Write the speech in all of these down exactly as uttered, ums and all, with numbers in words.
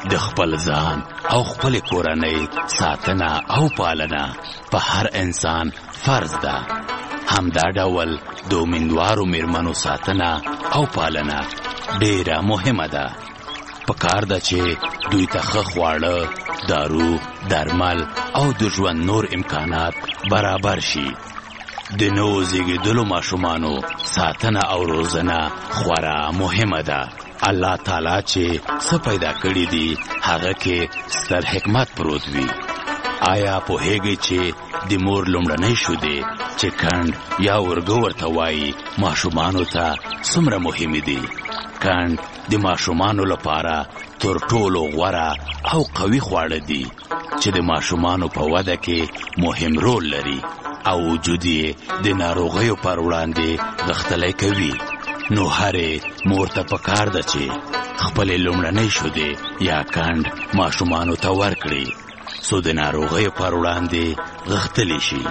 د خپل ځان او خپل کورنۍ ساتنه او پالنه په هر انسان فرض ده. همدا ډول د امیندوارو میرمنو ساتنه او پالنه ډیره مهمه ده. پکار ده چې دوی ته ښه خواړه، دارو، درمل او د ژوند نور امکانات برابر شي. د نوو زیږېدلو ماشومانو ساتنه او روزنه خورا مهمه ده. الله تعالی چې څه پیدا کړي دي هغه کې ستر حکمت پروت وي. آیا پوهیږئ چې د مور لومړنۍ شیدې چې کند یا ورګو ورته وایي ماشومانو ته څومره مهمې دي؟ کند د ماشومانو لپاره تر ټولو غوره او قوي خواړه دي چې د ماشومانو په وده کې مهم رول لري او وجود یې د ناروغیو پر وړاندې غښتلی کوي. نو هرې مور ته پکار ده چې خپلې لومړنۍ شیدې یا کند ماشومانو ته ورکړي څو د ناروغیو پر وړاندې غښتلی شي.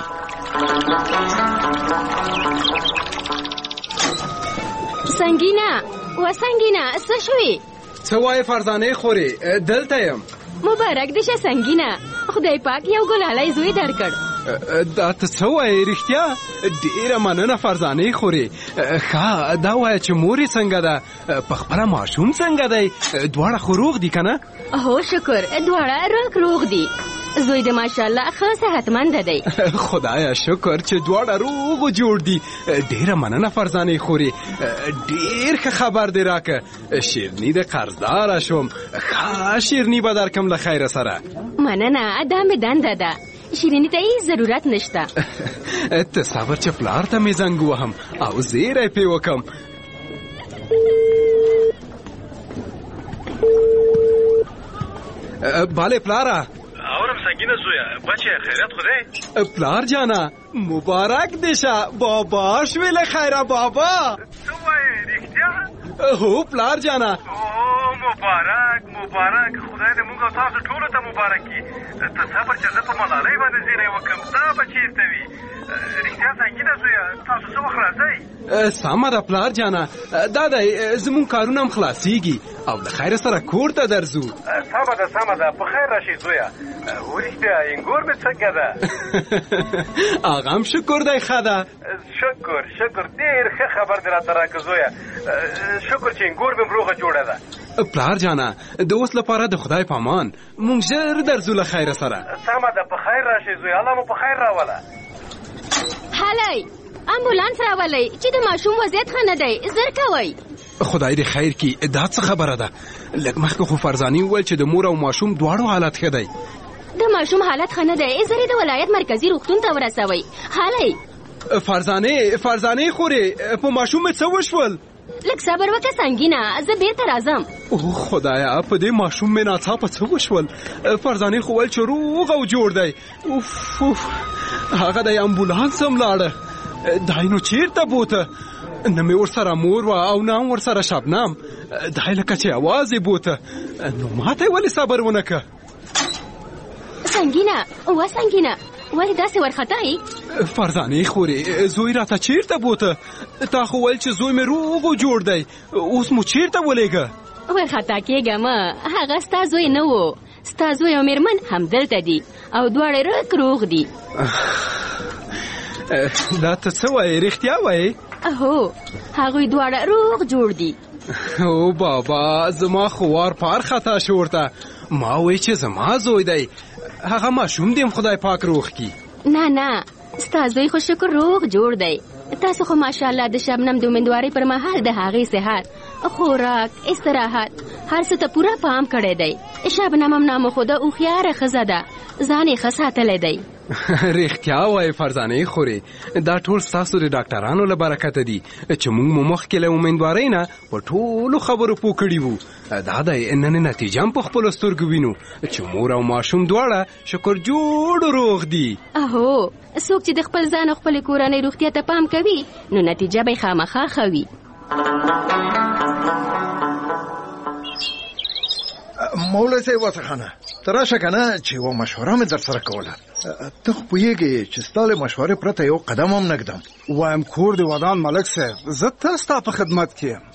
سنگینه و سنگینه څه شوې؟ څه وایې فرزانې خورې؟ دلته یم. مبارک دې شه سنگینه، خدای پاک یو ګلالی زوی درکړ. دا ته څه وایې رښتیا؟ ډېره مننه فرزانې خورې. ښه دا وایه چې مورې څنګه ده؟ په خپله ماشوم څنګه دی؟ دواړه خو روغ دي که نه؟ هو شکر دواړه روغ روغ دي. زوی د ماشاءالله ښه صحتمند دی. خدایا شکر چې دواړه روغ و جوړ دي. ډېره مننه فرزانې خورې، ډېر ښه خبر دې راکه. شیرني د قرضداره شوم. ښه شیرني به درکم له خیره سره. مننه دا مې دنده ده، شیرینی ته هیڅ ضرورت نشته. ته صبر چې پلار ته مې زنګ وهم او زیری پې وکم. باله پلاره. اورم سنگینه زویا، بچه خیرت خوده؟ پلار جانا مبارک دیشه. بابا شوی له خیره بابا. تو وای رښتیا؟ هو پلار جانا. او مبارک مبارک، خدای دې موږ تاسو ټول ته مبارک کړي. ته صبر چې زه په ملالۍ باندې زیری وکم. دا به چیرته وي؟ رښتیا سنگینه زویا، تاسو څه وخت راځئ؟ سمه ده پلار جانا، دا دی زمون کارونه هم خلاصیږي او له خیره سره کور ته درځو. سمه ده سمه ده، په خیر راشئ زویا. ورښتیا انګور مې څنګه ده؟ هغه هم شکر دی ښه ده. شکر شکر، ډېر ښه خبر دې راته راکړه زویا. شکر چې انګور مې روغه جوړه ده. پلار جانا د اوس لپاره د خدای په امان مونږ ژر درځو له خیره سره. سمه ده، په خیر راشئ زویا، الله مو په خیر راوله. هلئ امبولانس راولئ چې د ماشوم وضعیت ښه نه دی، زر کوئ. خدای دې خیر کړي. دا څه خبره ده؟ لږ مخکې خو فرزانې وویل چې د مور او ماشوم دواړو حالت ښه دی. د ماشوم حالت ښه نه دی، زر یې د ولایت مرکزي روغتون ته ورسوئ. هلئ فرزانې فرزانې خورې په ماشوم مې څه وشول؟ لږ صبر وکړه سنگینه، زه بیرته راځم. اوه خدایا، په دې ماشوم مې ناڅاپه څه وشول؟ فرزانې خو ویل چې روغ او جوړ دی. اوف اوف، هغه دی امبولانس هم لاړه. دای نو چیرته بوته؟ نه مې ورسره مور وه او نه هم ورسره شبنم. دای لکه چې اواز یې بوته. نو ماته یې ولې صبر ونه که؟ سنگینه و سنگینه، ولې داسې ورخطایي؟ فرزانې خورې زوی راته چیرته بوته؟ تا خو ویل چې زوی مې روغ و جوړ دی، اوس مو چیرته ولېږه؟ ورخطا کېږه مه، هغه ستا زوی نه و. ستا زوی او مېرمن همدلته دي او دواړه روغ روغ دي. دا ته څه وایې؟ رښتیا وایې؟ هو هغوی دواړه روغ جوړ دي. او بابا زما خو وار پار خطا شو ورته. ما وی چې زما زوی دی، هغه ماشوم دې خدای پاک روغ کړي. نه نه، ستا زوی خو شکر روغ جوړ دی. تاسو خو ماشاءالله د شبنم د امیندوارۍ پر مهال د هغې صحت، خوراک، استراحت هر څه ته پوره پام کړی دی. شبنم هم نامخوده هوښیاره ښځه ده، ځان یې ښه ساتلی دی. رښتیا وایې فرزانې خورې، دا ټول ستاسو د ډاکټرانو له برکته دي چې موږ مو مخکې له امیندوارۍ نه په ټولو خبرو پوه کړي وو. دا دی نن نتیجه هم په خپلو سترګو وینو چې مور او ماشوم دواړه شکر جوړ روغ دي. اهو څوک چې د خپل ځان او خپلې کورنۍ روغتیا ته پام کوي نو نتیجه به یې خامخا ښه وي. مولا صاحب وسخانه ته راشه که نه چې یوه مشوره مې در سره کوله. ته خو پوهېږې چې ستا له مشورې پرته یو قدم هم نه ږدم. وایم کور د ودان ملک صاحب، زه تل ستا په خدمت کې یم.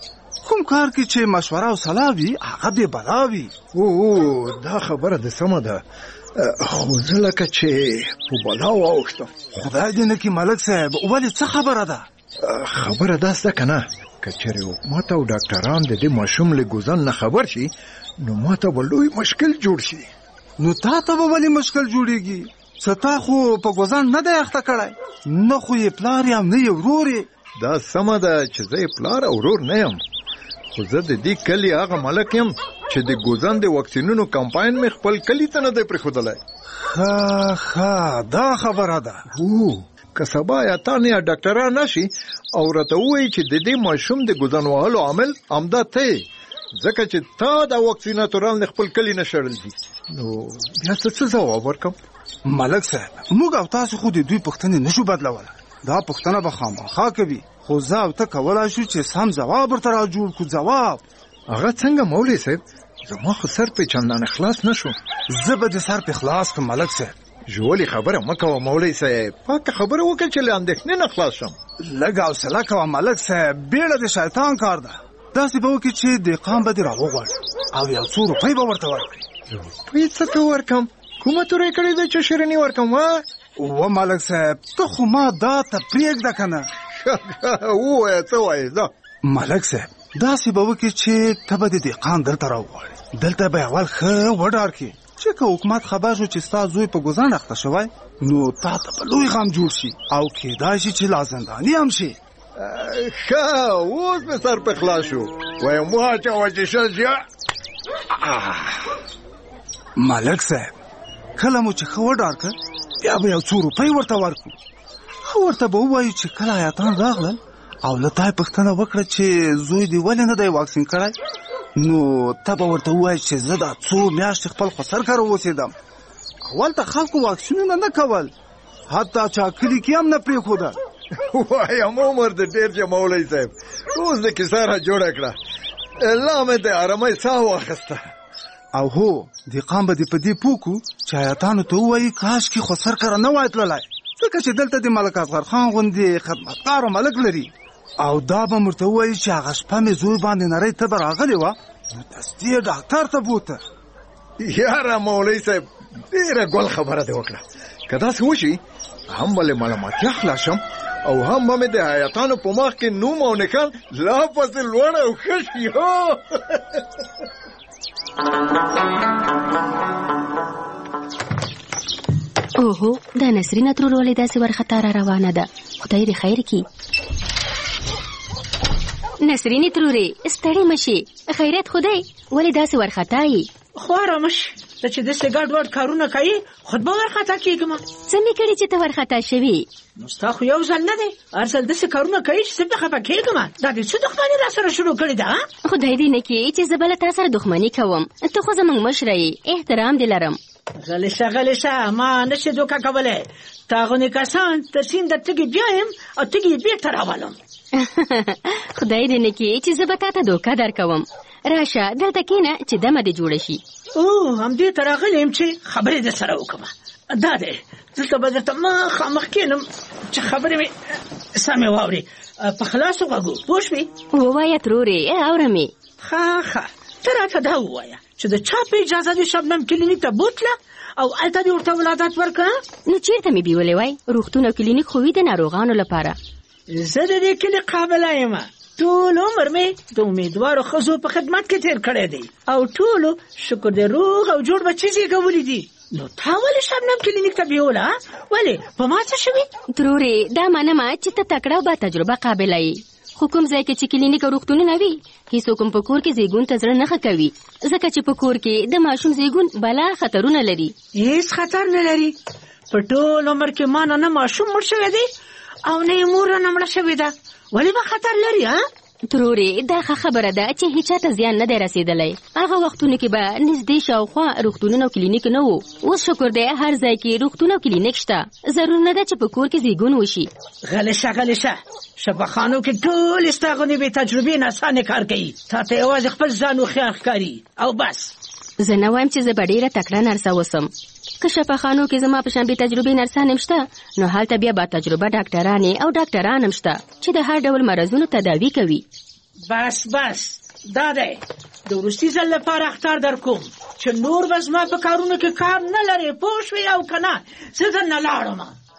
کوم کار کې چې مشوره او صلاح وي هغه بې بلا وي. او دا خبره د سمه ده، خو زه لکه چې په بلا واوښتم. خدای دې نه کړي ملک صاحب، ولې څه خبره ده؟ خبره داسې ده که نه، که چېرې حکومت او ډاکټران د دې ماشوم له ګوزن نه خبر شي نو ماته به لوی مشکل جوړ شي. نو تا ته به ولې مشکل جوړېږي؟ څه تا خو په ګوزن نه دی اخته کړی، نه خو یې پلار یم نه یې ورور یې. دا سمه ده چې زه یې پلار او ورور نه یم، خو زه د دې کلي هغه ملک یم چې د ګوزن د واکسینونو کمپاین مې خپل کلي ته نه دی پرېښودلی. ښه ښه دا خبره ده. هو که سبا یا تا نه یا ډاکټران نشي او راته ووایي چې د دې ماشوم د ګوزن وهلو عامل همدا ته یې، ځکه چې تا دا واکسیناتوران د خپل کلي نه شړل دي، نو بیا څه څه ځواب ورکم؟ ملک صاحب، موږ او تاسو خو د دوی پوښتنې نشو بدلولی، دا پوښتنه به خامخا کوي، خو زه او ته کولی شو چې سم ځواب ورته را جوړ کړو. ځواب هغه څنګه مولوي صاحب؟ زما خو سر پې چندانه خلاص نشو. زه به دې سر پې خلاص کړم ملک صاحب. ژولې خبره مه کوه مولوي صاحب، پاکه خبره وکړه چې له اندېښنې نه خلاص شم. لږ حوصله کوه ملک صاحب، بیړه د شیطان کار ده. داسې به وکړي چې دهقان به دې راوغواړي او یو څو روپۍ به ورته ورکړي. روپۍ څه ته ورکړم؟ کومه تورې کړې ده چې شیریني ورکړم؟ وا و ملک صاحب، ته خو ما دا ته پرېږده که نه. ووایه څه وایې؟ ځه ملک صاحب، داسې به وکړي چې ته به د دهقان دلته راوغواړي، دلته به اول ښه وډار کړي چې که حکومت خبر شو چې ستا زوی په ګوزن اخته شوی نو تا ته به لوی غم جوړ شي او کېدای شي چې لا زنداني هم شي. ښه اوس مې سر په خلاص شو، وایم واچوه چې شل شي. ملک صاحب، کله مو چې ښه وډار کړ بیا به یو څو روپۍ ورته ورکړو. ښه ورته به ووایو چې کله آیاتان راغلل او له تا یې پوښتنه وکړه چې زوی دې ولې نه دی واکسین کړی، نو ته به ورته ووایې چې زه دا څو میاشتې خپل خسر کره اوسېدم. اول ته خلکو واکسینونه نه کول، حتی چا کلي کې هم نه پرېښوده. وایم عمر د ډېر چې مولوي صاحب، اوس د کیسه را جوړه کړه، لا مې د ارامۍ ساه واخیسته. او هو دهقان به دې په دې پوه کړو چې آیاتانو ته ووایي کاشکې خسر کره نه وای تللی، ځکه چې دلته د ملک اصغر خان غوندې خدمتګار او ملک لري. او دا به ورته ووایي چې هغه شپه مې زوی باندې نرۍ تبه راغلې وه، نو دستي یې ډاکټر ته بوته. یاره مولوي صاحب، ډېره ګل خبره دې وکړه. که داسې وشي هم به له ملامتیا خلاص شم او هم به مې د حیاتانو په مخ کې نوم او نښان لا پسې لوړ او ښه شي. اوهو، دا نسرینه ترور ولې داسې ورخطا را روانه ده؟ خدای دې خیر کړي. نسرینې ترورې، ستړې مه شي، خیریت خدای، ولې داسې ورخطا یې؟ خو ارامه شي، ته چې داسې ګډ وډ کارونه کوي خود به ورخطا کېږم. څه مې کړي چې ته ورخطا شوې؟ نو ستا خو یو ځل نه دی، هر ځل داسې کارونه کوي چې زه پرې خفه کېږم. دا دې څه دښمني را سره شروع کړې ده؟ خدای دې نه کړي چې زه به له تا سره دښمني کوم. ته خو زموږ مشره یې، احترام دې لرم. غلی شه غلی شه، ما نشي دوکه کولی. تا غونې کسان تر سیند تږي بیایم او تږي یې بېرته راولم. خدای دې نه کړي چې زه به تا ته دوکه درکوم. راشه دلته کښېنه چې دمه دې جوړه شي. او همدې ته راغلی یم چې خبرې در سره وکړم. دا دی، دلته به درته مخامخ کښېنم چې خبرې مې سمې واورې په خلاصو غوږو. پوه شوې؟ ووایه ترورې، اورم یې. ښه ښه، ته راته دا ووایه چې د چا په اجازه دې شبنم کلینیک ته بوتله او هلته دې ورته ولادت ورکړه؟ نو چېرته مې بیولې وای؟ روغتون او کلینیک خو وي د ناروغانو لپاره. زه د دې کلي قابله یم، ټول عمر مې د امیدوارو ښځو په خدمت کې تېر کړی دی او ټولو شکر دې روغ او جوړ بچي زېږولي دي. نو تا ولې شبنم کلینیک ته بیوله؟ ولې په ما څه شوي؟ ترورې، دا منمه چې ته تکړه او با تجربه قابله یې، خو کوم ځای کې چې کلینیک او روغتونونه وي هیڅوک هم په کور کې زیږون ته زړه نه ښه کوي، ځکه چې په کور کې د ماشوم زیږون بلا خطرونه لري. هیڅ خطر نه لري. په ټول عمر کې ما نه ماشوم مړ شوی دی او نه یې مور نه مړه شوې ده. ولې به خطر لري؟ ها ترورې، دا ښه خبره ده چې هیچا ته زیان نه دی رسېدلی. هغه وختونو کې به نږدې شاوخوا روغتونونه او کلینیک نه وو. اوس شکر دی هر ځای کې روغتون او کلینیک شته. ضرور نه ده چې په کور کې زیږون وشي. غلی شه غلی شه، شفاخانو کې ټول ستا غوندې بې تجربې ناسانې کار کوي. تا ته یوازې خپل ځان هوښیار ښکاري او بس. زه نه وایم چې زه به ډېره تکړه نرسه اوسم. که شفاخانو کې زما په شان بې تجربې نرسان هم شته، نو هلته بیا با تجربه ډاکټرانې او ډاکټران هم شته چې د هر ډول مرضونو تداوي کوي. بس بس دا دی د وروستي ځل لپاره اخطار در کوم چې نور به زما په کارونو کې کار نه لرې پوه شوې او که نه زه درنه لاړم.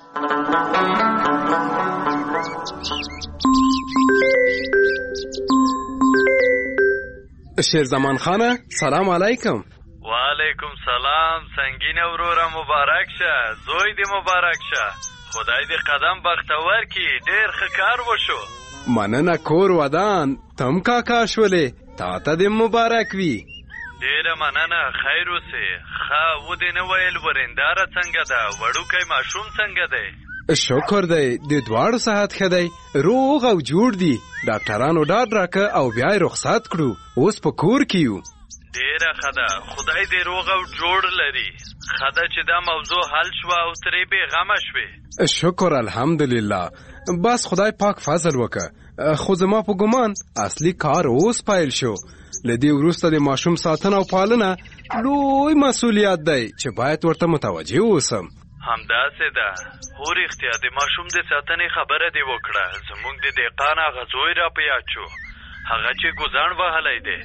شیرزمان خانه سلام علیکم. وعلیکم سلام. سنگین وروره مبارک شه، زوی دی مبارک شه. خدای دې قدم بختور کی، ډیر ښه کار وشو. مننه کور ودان تم کاکا شولې، تا ته دې مبارک وي. ډیره مننه، خیر اوسې. ښه و دې نه ویل ورنداره څنګه ده، وړوکی ماشوم څنګه دی؟ شکر دی د دواړو صحت ښه دی، روغ او جوړ دي. ډاکټرانو ډاډ راکه او بیا یې رخصت کړو، اوس په کور کې یو. ډیره ښه ده، خدای دې روغ او جوړ لري. ښه ده چې دا موضوع حل شوه او ترې بېغمه شوې. شکر الحمدلله. بس خدای پاک فضل وکړه. خو زما په ګمان اصلي کار اوس پیل شو. له دې وروسته د ماشوم ساتنه او پالنه لوی مسؤلیت دی چې باید ورته متوجه اوسم. همداسې ده. هو رښتیا د ماشوم د ساتنې خبره دې وکړه. زموږ د دهقان هغه زوی را په یاد شو، هغه چې ګوزڼ وهلی دی.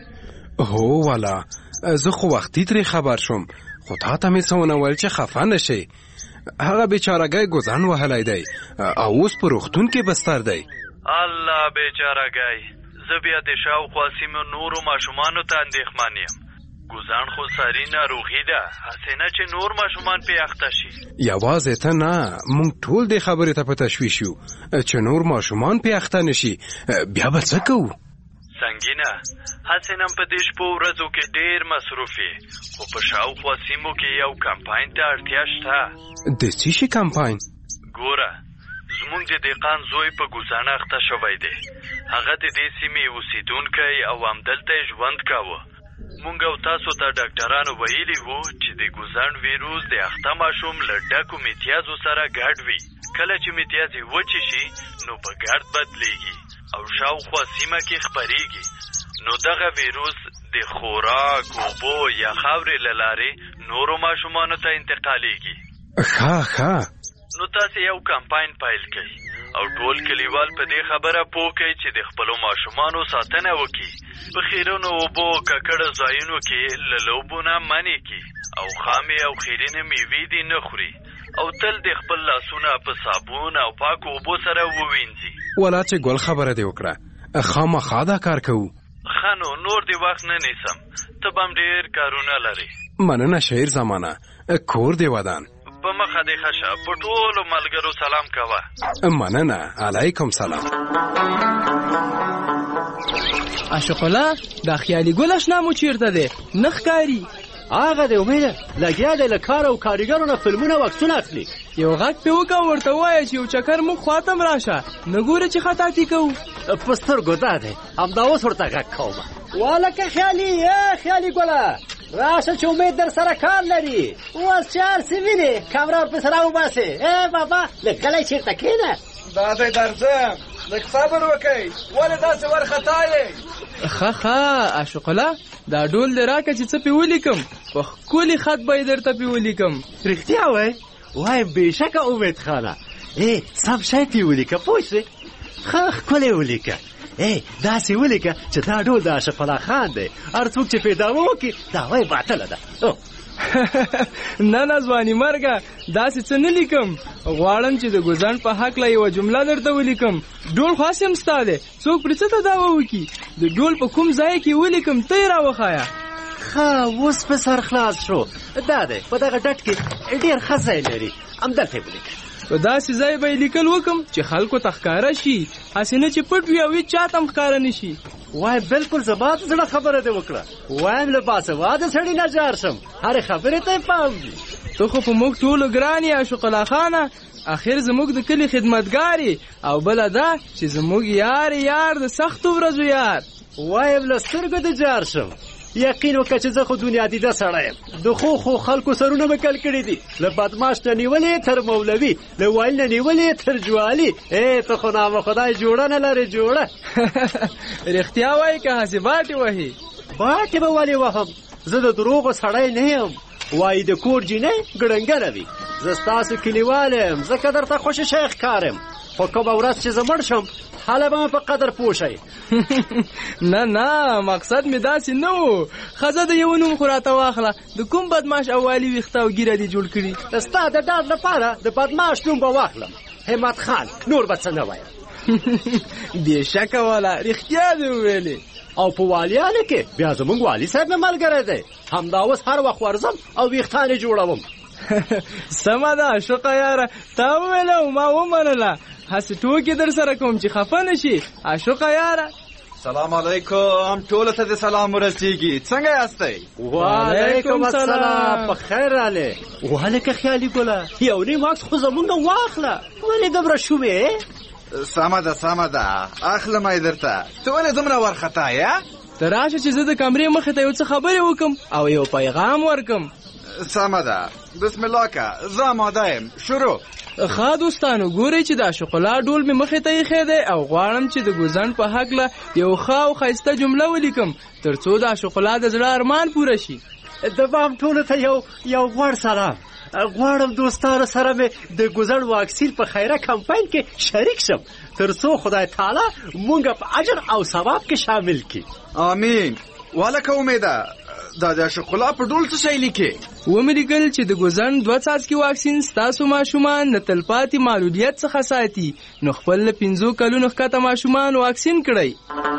هو والا زه خو وختي ترې خبر شوم، خو تا ته مې څه ونه ویل چې خفه نه شي. هغه بیچارهګی ګوزڼ وهلی دی او اوس په روغتون کې بستر دی. الله بیچارهګی. زه بیا د شاوخوا سیمو نورو ماشومانو ته اندېښمن یم. ګوزڼ خو ساري ناروغي ده، هسې نه چې نور ماشومان پې اخته شي. یوازې ته نه، موږ ټول دې خبرې ته په تشویش یو چې نور ماشومان پې اخته نه شي. بیا به څه کوو؟ سنګینه، هسې نن په دې شپو ورځو کې ډېر مصروف یې، خو په شاوخوا سیمو کې یو کمپاین ته اړتیا شته. د څه شي کمپاین؟ ګوره، زموږ د دهقان زوی په ګوزڼ اخته شوی دی. هغه د دې سیمې اوسېدونکی او همدلته یې ژوند کاوه. مونږ او تاسو ته ډاکټرانو ویلي وو چې د ګوزڼ ویروس د اخته ماشوم له ډکو میتیازو سره ګډ وي. کله چې میتیازې وچې شي نو په ګرد بدلیږي او شاوخوا سیمه کې خپریږي. نو دغه ویروس د خوراک، اوبو یا خاورې له لارې نورو ماشومانو ته انتقالیږي. ښه ښه. نو تاسې یو کمپاین پیل کړئ او ټول کلیوال په دې خبره پوه کړئ چې د خپلو ماشومانو ساتنه وکړي. په خیرونو اوبو ککړو ځایونو کې له لوبو نه منع کړي او خامې او خیرینې میوې دې نه خوري او تل د خپل لاسونه په صابون او پاکو اوبو سره ووینځي. ولا چې ګل خبره دې وکړه، خامخا دا کار کوو. ښه نو نور دې وخت نه نیسم، ته به هم ډېر کارونه لرې. مننه شعر زمانه، کور دې ودان. په مخه دې ښه شه، په ټولو ملګرو سلام کوه. مننه، علیکم سلام. عاشق الله، دا خیالي ګل اشنا مو چیرته دی؟ نه ښکاري. هغه دی امیده، لګیا دی له کار او کاریګرو نه فلمونه او عکسونه اخلي. یو غږ پې وکړه ورته ووایه چې یو چکر موږ خواته م راشه، نه ګوره چې خطاطي کوو. په سترګو دا دی، همدا اوس ورته غږ کومه. والکه خیالي، ای خیالي ګله، راشه چې امید در سره کار لري. اوس چې هر څه وینې کمره ورپسې راوباسې. ای بابا لږ غلی چېرته کښېنه. دا دی درځم، لږ صبر وکئ، ولې داسې وارخطا یې؟ ښه ښه عاشق الله، دا ډول دې راکړه چې څه پې ولیکم، په ښکلي خط به یې درته پې ولیکم. رښتیا وایې؟ وایم بېشکه امید خانه، ای سم شی پې ولیکه پوه شوې. ښه ښکلی ولیکه. ای داسې ولیکه چې دا ډول د عاشق الله خان دی، هر څوک چې پې دعوه وکړي دعوه یې باطله ده. نه نه ځواني مرګه، داسې څه نه لیکم. غواړم چې د ګوزڼ په هکله یوه جمله درته ولیکم. ډول خاص یم ستا دی، څوک پرې څه ته دعوه وکړي. د ډول په کوم ځای کې ولیکم ته یې راوښایه. ښه اوس په سر خلاص شو. دا دی په دغه ډټ کې ډېر ښه ځای لري، همدلته یې ولیکه. په داسې ځای به یې لیکل وکم چې خلکو ته ښکاره شي، هسې نه چې پټ وي او هېڅ چا ته هم ښکاره نه شي. وایم بالکل زما د زړه خبره دې وکړه. وایم له باسواده سړي نه جار شم، هرې خبرې ته یې پام وي. ته خو په موږ ټولو ګران یې عاشق الله خانه، اخر زموږ د کلي خدمتګار یې، او بله دا چې زموږ یار یار د سختو ورځو یار. وایم له سترګو دې جار شم. یقین وکړه چې زه خو دنیا دیده سړی یم. د خو خو خلکو سرونه مې کل کړي دي، له بدماش نه نیولې تر مولوي، له وایل نه نیولې تر جوالي. ای ته خو نامه خدای جوړه نه لرې جوړه. رښتیا وایي که هسې باټې وهي؟ باټې به ولې وهم، زه د دروغو سړی نه یم. وایي د کور جینۍ ګړنګره وي. زه ستاسو کلیوال یم، ځکه درته خوشې شی ښکارم. خو کومه ورځ چې زه مړ شم هله به په قدر پوه شئ. نه نه مقصد مې داسې نه و. ښځه د یو نوم خو راته واخله. د کوم بدماش او والي ویښته او ږیره دې جوړ کړي؟ ستا د ډاډ لپاره د بدماش نوم به واخلم، همت خان، نور به څه نه وایم. بېشکه والا رښتیا دې وویلې. او په والیانو کې بیا زموږ والي صاحب مې ملګری دی. همدا اوس هر وخت ورځم او ویښتان یې جوړوم. سمه ده عشقه یاره، تا وویله او ما ومنله. هسې ټوکې در سره کوم چې خفه نه شي. عشقه یاره سلام علیکم، ټولو ته د سلام ورسیږي. څنګه یاستئ؟ وعلیکم السلام، په خیر راغلې. وهلکه خیالي ګله، یو نیم عکس خو زمونږ واخله. ولې دومره شومې؟ سمه ده سمه ده، اخلم یې درته. ته ولې دومره وارخطا یې؟ ته راشه چې زه د کمرې مخې ته یو څه خبرې وکم او یو پیغام ورکم. سمه ده، بسم الله که، زه آماده یم، شروع. ښه دوستانو، ګورئ چې دا شوکولا ډول مې مخې ته ایښی دی او غواړم چې د ګوزڼ په هکله یو ښه او ښایسته جمله ولیکم تر څو دا شوکولا د زړه ارمان پوره شي. د بام ټولو ته یو یو غوړ سلام. غواړم دوستانو سره مې د ګوزڼ واکسین په خیره کمپاین کې شریک شم تر څو خدای تعالی مونږ په اجر او ثواب کې شامل کړي. آمین. والکه امیده، دا د شوکولا په ډول څه شی لیکي؟ ومې لیکل چې د ګوزڼ دوه څاڅکي واکسین ستاسو ماشومان د تلپاتې معلولیت څخه ساتي، نو خپل له پنځو کلونو ښکته ماشومان واکسین کړئ.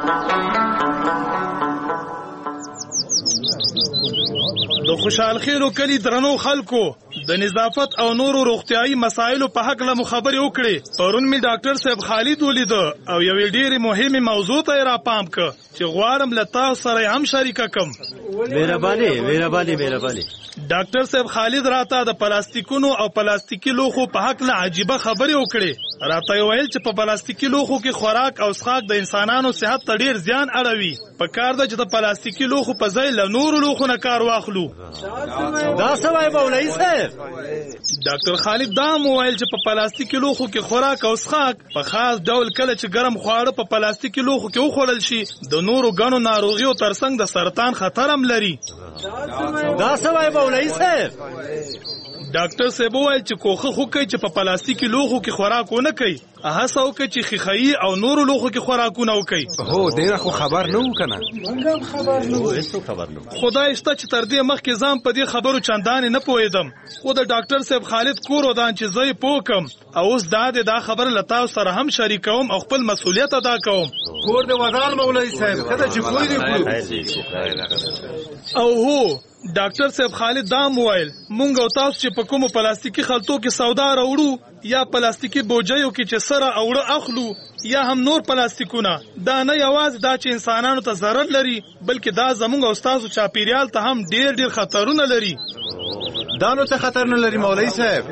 د خوشحال خیلو کلی درنو خلکو، د نظافت او نورو روغتیايي مسایلو په حق له مخابرې وکړې. پرون می ډاکټر صاحب خالد ولیده او یوې ډېرې مهمې موضوع ته یې راپام که چې غواړم له تاسو سره هم شریکه کم. مهرباني مهرباني مهرباني. ډاکټر صاحب خالد راته د پلاستیکونو او پلاستیکي لوښو په حق له عجیبه خبرې وکړې. راته یې ویل چې په پلاستیکي لوښو کې خوراک او څښاک د انسانانو صحت ته ډېر زیان اړوي. په کار ده چې د پلاستیکي لوښو په ځای له نورو لوښو نه کار واخلو. دا څه وایي مولوي صاحب؟ ډاکټر خالد دا هم وویل چې په پلاستیکي لوښو کې خوراک او څښاک په خاص ډول کله چې ګرم خواړه په پلاستیکي لوښو کې وخوړل شي د نورو ګڼو ناروغیو ترڅنګ د سرطان خطر هم لري. دا څه وایي مولوي صاحب؟ ډاکټر صاحب وویل چې کوښښ وکړئ چې په پلاستیکي لوښو کې خوراک ونه کوئ. هڅه وکړئ چې ښیښایي او نورو لوښو کې خوراکونه وکړئ. هو ډېره خو خبر نه وو که نه؟ خدای شته چې تر دې مخکې ځان په دې خبرو چندانې نه پوهېدم، خو د ډاکټر صاحب خالد کور ودان چې زه یې پوه کړم او اوس دا دی دا خبره له تاسو سره هم شریکوم او خپل مسؤلیت ادا کوم. کور دې ودان مولوي صاحب، ښه ده چې پوه دې کړو. او هو ډاکټر صاحب خالد دا هم وویل مونږ او تاسو چې په کومو پلاستیکي خلطو کې سودا راوړو یا پلاستیکي بوجیو کې چې سره اوړه اخلو یا هم نور پلاستیکونه، دا نه یوازې دا چې انسانانو ته ضرر لري بلکې دا زمونږ او تاسو چاپیریال ته هم ډېر ډېر خطرونه لري. دا نو څه خطر نه لري مولوي صاحب؟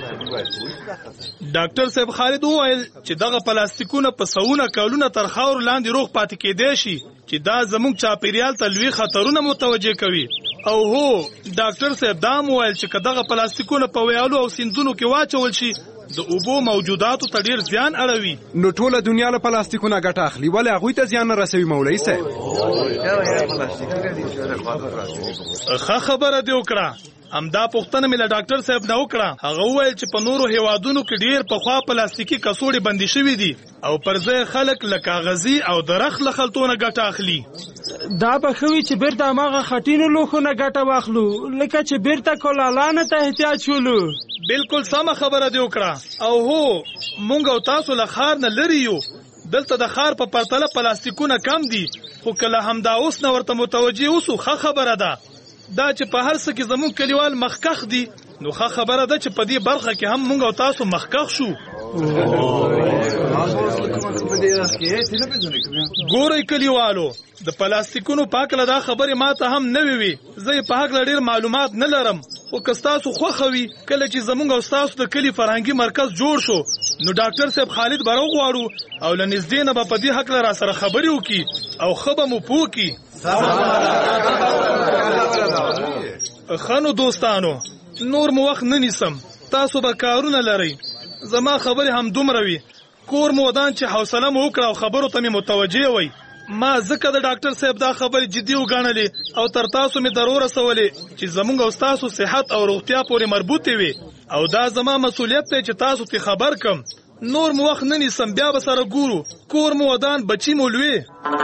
ډاکټر صاحب خالد وویل چې دغه پلاستیکونه په سوونه کلونه تر خاورو لاندې روغ پاتې کېدی شي چې دا زموږ چاپیریال ته لوی خطرونه متوجه کوي. او هو ډاکټر صاحب دا هم وویل چې که دغه پلاستیکونه په ویالو او سیندونو کې واچول شي د اوبو موجوداتو ته ډېر زیان اړوي. نو ټوله دنیا له پلاستیکونه ګټه اخلي، ولې هغوی ته زیان نه رسوي مولوي صاحب؟ ښه خبره دې وکړه. همدا پوښتنه مې له ډاکټر صاحب نه وکړه. هغه وویل چې په نورو هیوادونو کې ډېر پخوا پلاستیکي کڅوړې بندي شوي دي او پر ځای خلک له کاغذي او درخت له خلطو نه ګټه اخلي. دا به ښه وي چې بیرته هماغه خټینو لوښو نه ګټه واخلو لکه چې بیرته کولالانو ته احتیاج شولو. بالکل سمه خبره دې وکړه. او هو مونږ او تاسو له ښار نه لرې یو، دلته د ښار په پرتله پلاستیکونه کم دي، خو کله همدا اوس نه ورته متوجه اوسو ښه خبره ده. دا چې په هر څه کې زموږ کلیوال مخکښ دي نو ښه خبره ده چې په دې برخه کې هم مونږ او تاسو مخکښ شو. ګورئ کلیوالو، د پلاستیکونو په هکله دا خبرې ما ته هم نوې وي، زه یې په هکله ډېر معلومات نه لرم، خو که ستاسو خوښه وي کله چې زموږ او ستاسو د کلي فرهنګي مرکز جوړ شو نو ډاکټر صاحب خالد به راوغواړو او له نږدې نه به په دې هکله را سره خبرې وکړي او ښه به مو پوه کړي. ښه نو دوستانو، نور مو وخت نه نیسم، تاسو به کارونه لرئ، زما خبرې هم دومره وي. کور مو ودان چې حوصله مو وکړه او خبرو ته مې متوجه وئ. ما ځکه د ډاکټر صاحب دا خبرې جدي وګڼلې او تر تاسو مې در ورسولې چې زموږ او ستاسو صحت او روغتیا پورې مربوطې وي او دا زما مسؤلیت دی چې تاسو ته خبر کم. نور مو وخت نه نیسم بیا به سره ګورو کور مو ودان بچی مو لوی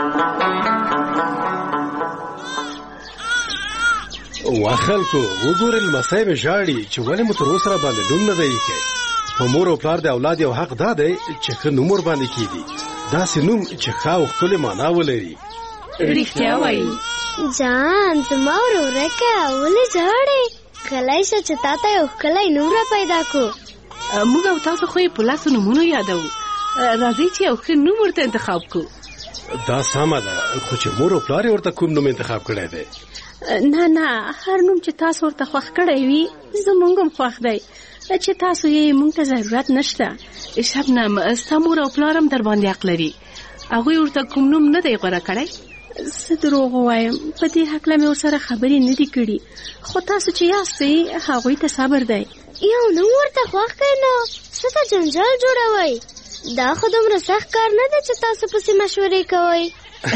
وا خلکو وګورئ لمسی مې ژاړي چې ولې مو تر اوسه راباندې نوم نه دی ایښی په مور او پلار د اولاد یو حق دا دی چې ښه نوم ورباندې کېږي داسې نوم چې ښه او ښکلې معنا ولري رښتیا وایي جان زما ورورکه ولې ژاړې غلی شه چې تا ته یو ښکلی نوم را پیدا کړو موږ او تاسو خو یې په لاسو نومونو یادوو راځئ چې یو ښه نوم ورته انتخاب کړو دا سمه ده خو چې مور او پلار یې ورته کوم نوم انتخاب کړی دی نه نه هر نوم چې تاسو ورته خوښ کړی وي زموږ هم خوښ دی چې تاسو یې موږ ته ضرورت نشته شبنم ستا مور او پلار هم در باندې حق لري هغوی ورته کوم نوم نه دی غوره کړی زه دروغ ووایم په دې هکله مې ورسره خبرې نه دي کړي خو تاسو چې یاستئ هغوی ته صبر دی یو نوم ورته خوښ کړئ نو څه ته جنجال جوړوئ دا خو دومره سخت کار نه دی چې تاسو پسې مشورې کوئ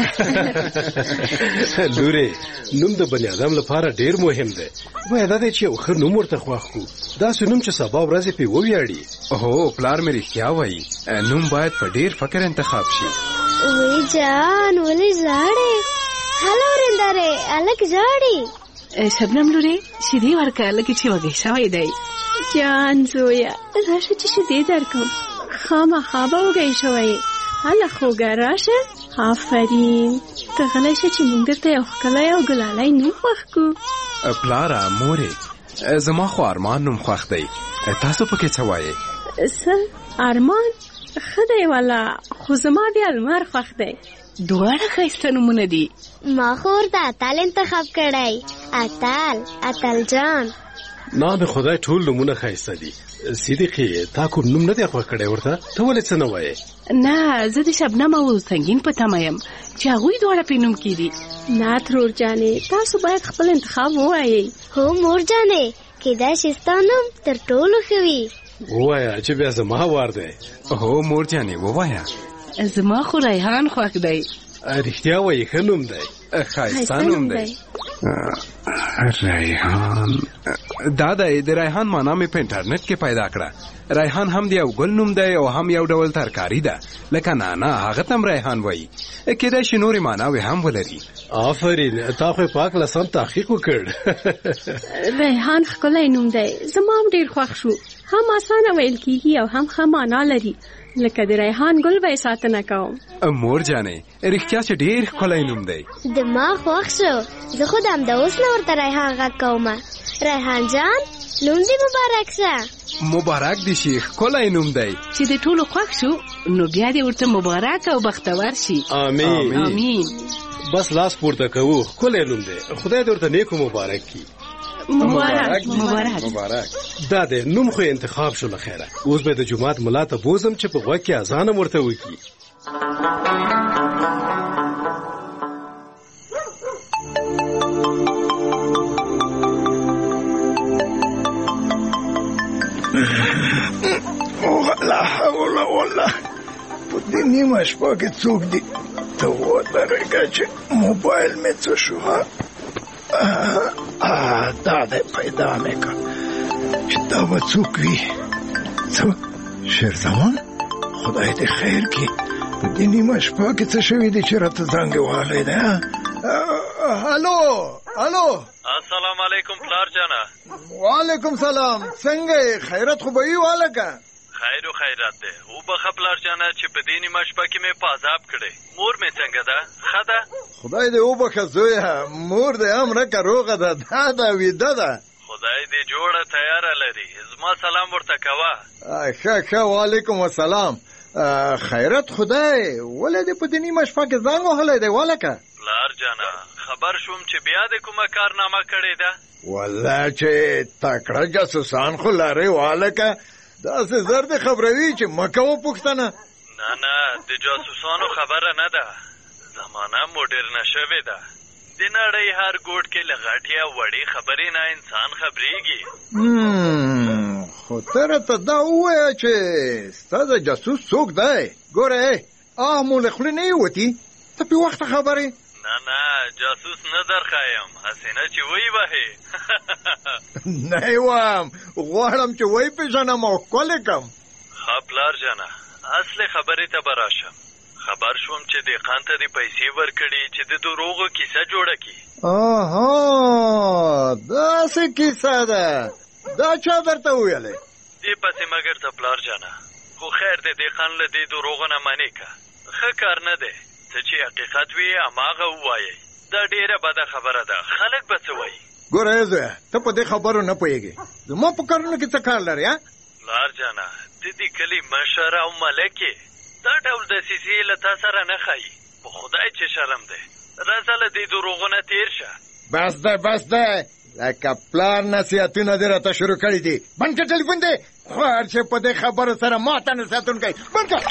لورې نوم د بني ادم لپاره ډیر مهم دی باید دا دی چې یو ښه نوم ورته خوښ کړو داسې نوم چې سبا ورځې پرې وویاړي هو پلار مې رښتیا وایي نوم باید په ډیر فکر انتخاب شي وی جان ولې ژاړې هلو ورندارې هلک ژاړي شبنم لورې شیدې ورکړه لکه چې وږی شوی دی جان زویه راشه چې شیدې درکړم خامخا به وږی شوی هله خوږه راشه آفرین ته غلی شه چې موږ درته یو ښکلی او ګلالی نوم خوښ کړو پلاره مورې زما خو ارمان نوم خوښ دی تاسو پکې څه وایې څه ارمان ښه دی والا خو زما بیا لمر خوښ دی دواړه ښایسته نومونه دي ما خو ورته اتل انتخاب کړی اتل اتل جان نه د خدای ټول نومونه ښایسته دي صدیقې تا کوم نوم نه دی خوښ کړی ورته ته ولې څه نه وایې نه زه د شبنم او سنګین په تمه یم چې هغوی دواړه پرې نوم کېدي نه ترور جانې تاسو باید خپل انتخاب ووایئ هو مور جانې کیدای شي ستا نوم تر ټولو ښه وي ووایه چې بیا زما وار دی هو مور جانې ووایه زما خو ریحان خوښ دی رښتیا وایي ښه نوم دی ښایسته نوم دی ریحان دا دی د ریحان معنا مې په انټرنیټ کې پیدا کړه ریحان هم د یو ګل نوم دی او هم یو ډول ترکاري ده لکه نانا هغه ته هم ریحان وایي کیدای شي نورې معناوې هم ولري آفرین تا خو پاک لسم تحقیق وکړ ریحان ښکلی نوم دی زما هم ډېر خوښ شو هم اسانه ویل کېږي او هم ښه معنا لري لکه د ریحان ګل به یې ساتنه کوم مور جانې رښتیا چې ډېر ښکلی نوم دی د ما خوښ شو زه خو د همدا اوس نه ورته ریحان غږ کوم ریحان جان نوم دې مبارک شه مبارک دې شي ښکلی نوم دی چې د ټولو خوښ شو نو بیا دې ورته مبارک او بختور شي آمین آمین بس لاس پورته کوو ښکلی نوم دی خدای دې ورته نیکو مبارک کړي مبارک مبارک مبارک دا دی نوم خو انتخاب شو له خیره اوس به د جومات ملا ته بوزم چې په غوږ کې اذان هم ورته وکړي لا حول ولا په دې نیمه شپه کې څوک دي ته ودرېږه چې موبایل مې څه شو دا دی پیدا مې کړ چې دا به څوک وي څه شیرزمان خدای دې خیر کړي په دې نیمه شپه کې څه شوي دي چې راته زنګ وهلی دی هلو هلو السلام علیکم پلار جانا وعلیکم سلام څنګه خیرت خو به وي والکه خیر و خیرات ده او بخه پلار جانا چې په دې نیمه شپه کې مې په عذاب کړی مور مې څنګه ده ښه ده خدای دې وبخه زویه مور دې هم رکه روغه ده دا ده ویده ده خدای دې جوړه تیاره لري زما سلام ورته کوه ښه ښه وعلیکم السلام خیرت خدای ولې دې په دې نیمه شپه کې زنګ وهلی دی والکه پلار جانا خبر شوم چې بیا دې کومه کارنامه کړې ده والله چې تکړه جاسوسان خو لرې والکه داسې زر دې خبروي چې مه کوه پوښتنه نه نه د جاسوسانو خبره نه ده زمانه موډرنه شوې ده د نړۍ هر ګوټ کې له غټې او وړې خبرې نه انسان خبرېږي خو ته راته دا ووایه چې ستا د جاسوس څوک دی ګوره آه مو له خولې نه یې وتي ته پې وخته خبرې نه نه جاسوس نه درخوایم هسې نه چې وی وهې نه یې وایم غواړم چې وی پېژنم او ښکلې کړم ها پلار جانه اصل خبرې ته به راشم. خبر شوم چې دهقان ته دې پیسې ورکړي چې د دروغو کیسه جوړه کړي. آها داسې کیسه ده. دا چا درته ویلې؟ دې پسې مګر ته پلار جانه خو خیر دې دهقان له دې دروغو نه منې که. ښه کار نه دی. ته چې حقیقت وي هماغه ووایئ. دا ډېره بده خبره ده. خلک به څه وایي؟ ګوره زویه ته په دې خبرو نه پوهېږې. زما په کارونو کې څه کار لرې؟ پلار جانه د دې کلي مشر او ملک یې. دا ډول دسیسې له تا سره نه ښایي. په خدای چې شرم دی. راځه له دې دروغو نه تېر شه. بس دی بس دی. لکه پلار نصیحتونه دې راته شروع کړي دي. بند کړه ټلیفون دی. خوار چې په دې خبرو سره ما ته نصیحتونه کوي. بند کړه.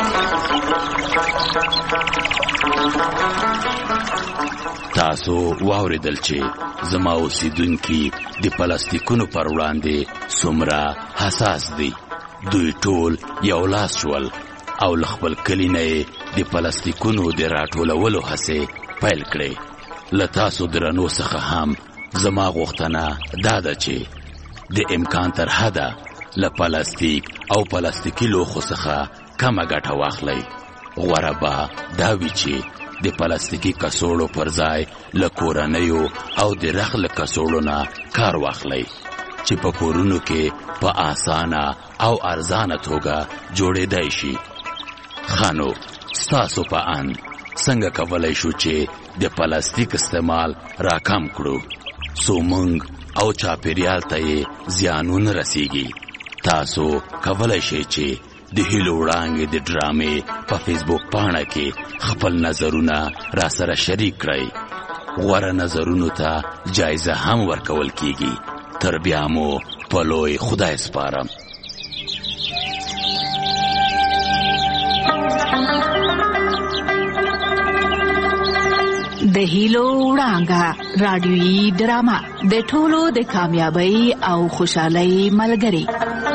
تاسو واوریدل چې زما اوسیدونکي د پلاستیکونو پر وړاندې څومره حساس دي. دوی ټول یو لاس شول او له خپل کلي نه یې د پلاستیکونو د راټولولو هڅې پیل کړې. له تاسو درنو څخه هم زما غوښتنه دا ده چې د امکان تر حده له پلاستیک او پلاستیکي لوښو څخه کمه ګټه واخلئ. غوره به دا وي چې د پلاستیکي کڅوړو پر ځای له کورنیو او د رخ له کڅوړو نه کار واخلئ چې په کورونو کې په آسانه او ارزانه توګه جوړېدای شي. خانو ستاسو په ان څنګه کولای شو چې د پلاستیک استعمال راکم کړو څو موږ او چاپیریال ته یې زیانونه رسیږي؟ تاسو کولای شئ چې د هیلو وړانګې د ډرامې په فیسبوک پاڼه کې خپل نظرونه را سره شریک کړئ. غوره نظرونو ته جایزه هم ورکول کیږي. تر بیا مو په لوی خدای سپارم. د هیلو وړانګه رادیویي ډرامه د ټولو د کامیابی او خوشحالۍ ملګری.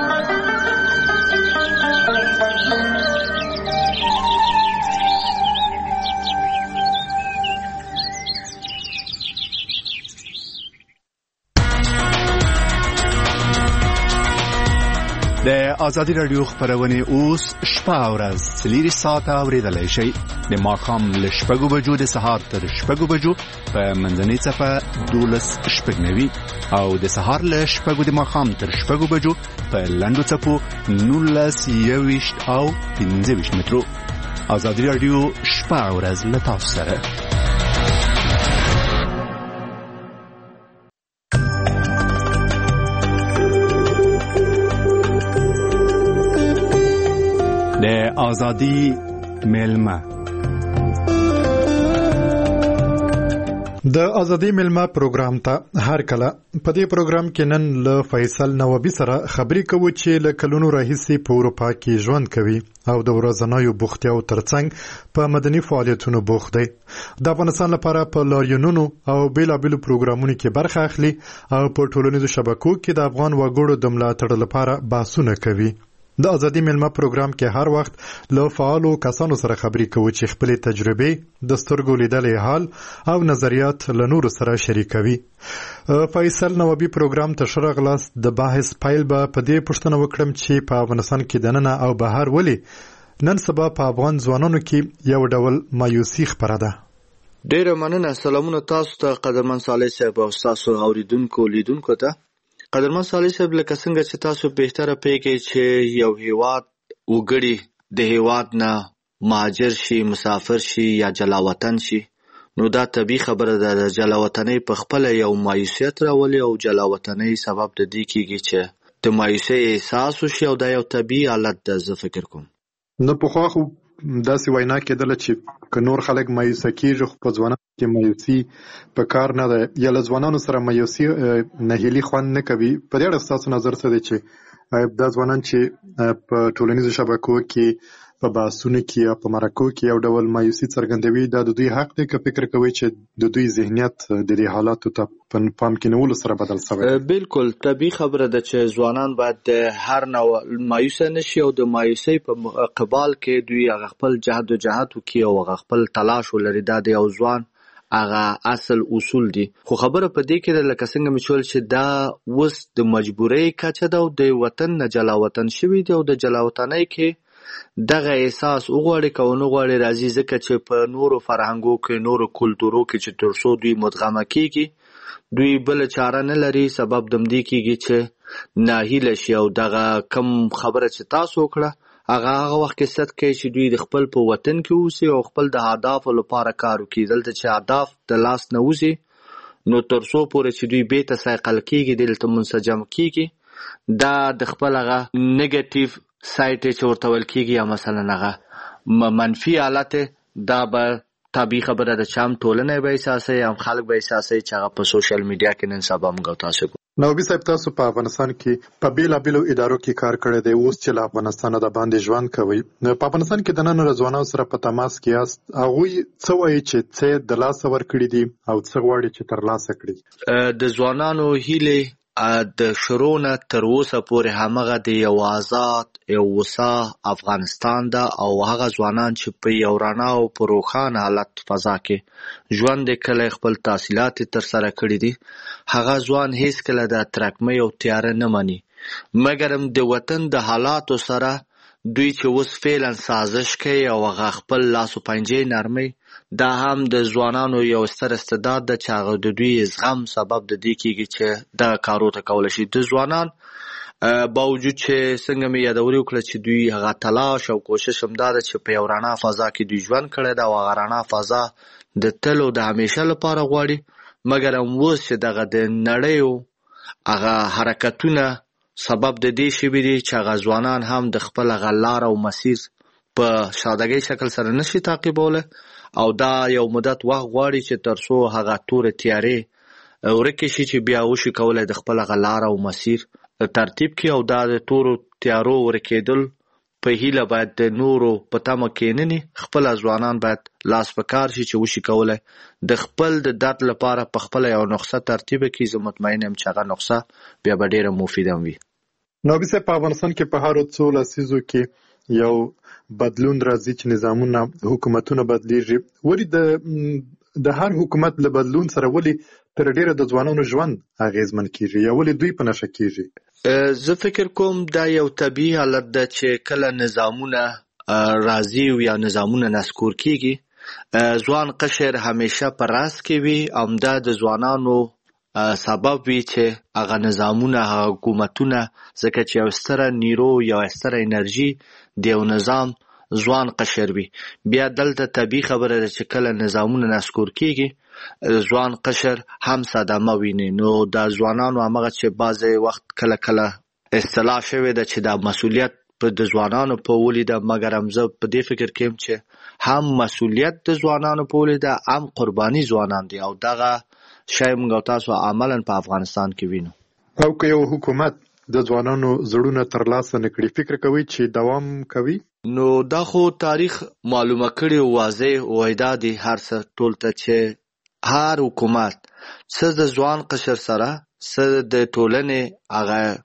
د آزادي رادیو خبرونه اوس شپه او ورځ څلور ساعته اوریدلای شئ. د ماښام له شپږو بجو د سهار تر شپږو بجو په منځنۍ څپه دولس شپږ نوي او د سهار له شپږو د ماښام تر شپږو بجو په لنډو څپو نولس یوویشت او پنځه ویشت مترو. آزادي رادیو شپه او ورځ له تاسو سره. د آزادی ملما د آزادی ملما پروګرام ته هر کله په دې پروګرام کې نن له فیصل نوابی سره خبرې کوو چې له کلونو راهیسې په اروپا کې ژوند کوي او د ورځنیو بوختیاو ترڅنګ په مدني فعالیتونو بوخت دی. د افغانستان لپاره په لاریونونو او بیلابیلو پروګرامونو کې برخه اخلي او په ټولنیزو شبکو کې د افغان وګړو د ملاتړ لپاره بحثونه کوي. د آزادی ملما پروګرام کې هر وخت له فعالو کسانو سره خبرې کوو چې خپل تجربې د سترګو لیدلې حال او نظریات له نورو سره شریکوي. فیصل نوابی پروګرام ته شرغلاس د بحث پایل به په دې پوښتنه وکړم چې په افغانستان کې دننه او بهر ولې نن سبا په افغان ځوانانو کې یو ډول مایوسي خپره ده. ډیره مننه. سلامونه تاسو ته قدرمن صالح صاحب او تاسو اوریدونکو لیدونکو ته. قدرمن صالح صاحب لکه څنګه چې تاسو بهتره پیږئ چې یو هیواد وګړي د هیواد نه مهاجر شي، مسافر شي یا جلا وطن شي، نو دا طبیعي خبره ده. د جلا وطنۍ په خپله یو مایوسیت راولي او جلا وطنۍ سبب د دې کېږي چې د مایوسۍ احساس وشي او دا یو طبیعي حالت ده. زه فکر کوم نو پخوا خو داسې وینا کېدله چې که نور خلک مایوسه کېږي خو په ځوانانو کې مایوسي په کار نه ده یا له ځوانانو سره مایوسي نهیلي خوند نه کوي. په دې اړه ستاسو نظر څه دی چې دا ځوانان چې په ټولنیزو شبکو کې په بحثونو کې یا په مرکو کې یو ډول مایوسي څرګندوي، دا د دوی حق دی که فکر کوي چې د دوی ذهنیت د دې حالاتو ته په پام کې نیولو سره بدل شوی؟ بالکل طبیعي خبره ده چې ځوانان باید د هر نوع مایوسه نشي او د مایوسۍ په قبال کې دوی هغه خپل جهد و جهاد وکړي او هغه خپل تلاش ولري. دا د یو ځوان هغه اصل اصول دي. خو خبره په دې کې ده لکه څنګه مې چول چې دا اوس د مجبورۍ کچه ده او د وطن نه جلا وطن شوي دي او د جلا وطنۍ کې دغه احساس وغواړي که ونه غواړي راځي ځکه چې په نورو فرهنګو کې نورو کلتورو کې چې تر څو دوی مدغمه کېږي دوی بله چاره نه لري. سبب د همدې کېږي چې ناهیله شي او دغه کم خبره چې تاسو وکړه هغه هغه وخت کې صد کوي چې دوی د خپل په وطن کې اوسي او خپل د اهدافو لپاره کار وکړي. دلته چې اهداف د لاس نه وځي نو تر څو پورې چې دوی بېرته سایقل کېږي دلته منسجم کېږي دا د خپل هغه نیګیټیو سایټ چې ورته ویل کېږي یا مثلا هغه منفي حالت دا به طبیعي خبره ده چې هم ټولنه به احساسوي هم خلک به احساسوي چې هغه په سوشل میډیا کې نن سبا موږ او تاسو کوو. نوبي صاحب تاسو په افغانستان کې په بیلابیلو ادارو کې کار کړی دی اوس چې له افغانستان د باندې ژوند کوي په افغانستان کې د نن ځوانانو سره په تماس کې یاست هغوی څه وایي چې څه د لاسه ورکړي دي او څه غواړي چې ترلاسه کړي؟ د ځوانانو هیلې د شروع نه تر اوسه پورې همغه د یو آزاد یو وسا افغانستان ده او هغه ځوانان چې په یو رڼا او په روښانه حالت فضا کې ژوند کله خپل تحصیلات تر سره کړي دي هغه ځوان هیڅ کله د ترکمۍ او تیاره نه مني مګر هم د وطن د حالاتو سره دوی چې اوس فعلا سازش کوي او هغه خپل لاس و پنجې نرموي دا هم د ځوانانو یو ستر استعداد ده چې هغه د دوی زغم سبب د دې کېږي چې دغه کارو ته کولی شي. د ځوانان باوجود چې څنګه مې یادوري وکړه چې دوی هغه تلاش او کوشش هم دا ده چې په یو رڼا فضا کې دوی ژوند کړی ده او هغه رڼا فضا د تل او د همیشه لپاره غواړي مګر هم اوس چې دغه د نړیو هغه حرکتونه سبب د دې شوي دي چې هغه ځوانان هم د خپل هغه لار او مسیر په سادګۍ شکل سره نشي تعقیبولی او دا یو مدت وخت غواړي چې تر څو هغه تورې تیارې ورکې شي چې بیا وشي کولی د خپل هغه لار او مسیر ترتیب کړي او دا د تورو تیارو ورکېدل په هیله باید د نورو په تمه کېنني خپل ځوانان باید لاس په کار شي چې وشي کولی د خپل د درد لپاره په خپله یو نسخه ترتیب کړي. زه مطمئن یم چې هغه نسخه بیا به ډېره مفیده وي. نوبي صاحب په افغانستان کې په هرو څو لسیزو کې یو بدلون راځي چې نظامونه حکومتونه بدلیږي ولې د د هر حکومت له بدلون سره ولې تر ډیره د ځوانانو ژوند اغیزمن کیږي یا ولې دوی په نشه کیږي؟ زه فکر کوم دا یو طبیعي حالت ده چې کله نظامونه راځي یا نظامونه نسکور کیږي ځوان قشر همیشه په راس کې وي همدا د ځوانانو سبب وي چې هغه نظامونه هغه حکومتونه ځکه چې یو ستره نیرو یا ستره انرژي د یو نظام ځوان قشر وي بیا دلته طبیعي خبره ده چې کله نظامونه نسکور کیږي ځوان قشر هم صدمه ویني نو دا ځوانانو همغه چې بعضې وخت کله کله اصطلاح شوې ده چې دا مسؤلیت په د ځوانانو په ولیده مګر هم زه په دې فکر کې یم چې هم مسؤلیت د ځوانانو په ولیده هم قرباني ځوانان دي او دغه شای موږ او تاسو عملاً په افغانستان کې وینو. او که یو حکومت د ځوانانو زړونه ترلاسه نه کړي فکر کوي چې دوام کوي؟ نو دا خو تاریخ معلومه کړي واضح وایدا دي هر څه ټول ته چې هر حکومت څه د ځوان قشر سره څه د ټولنې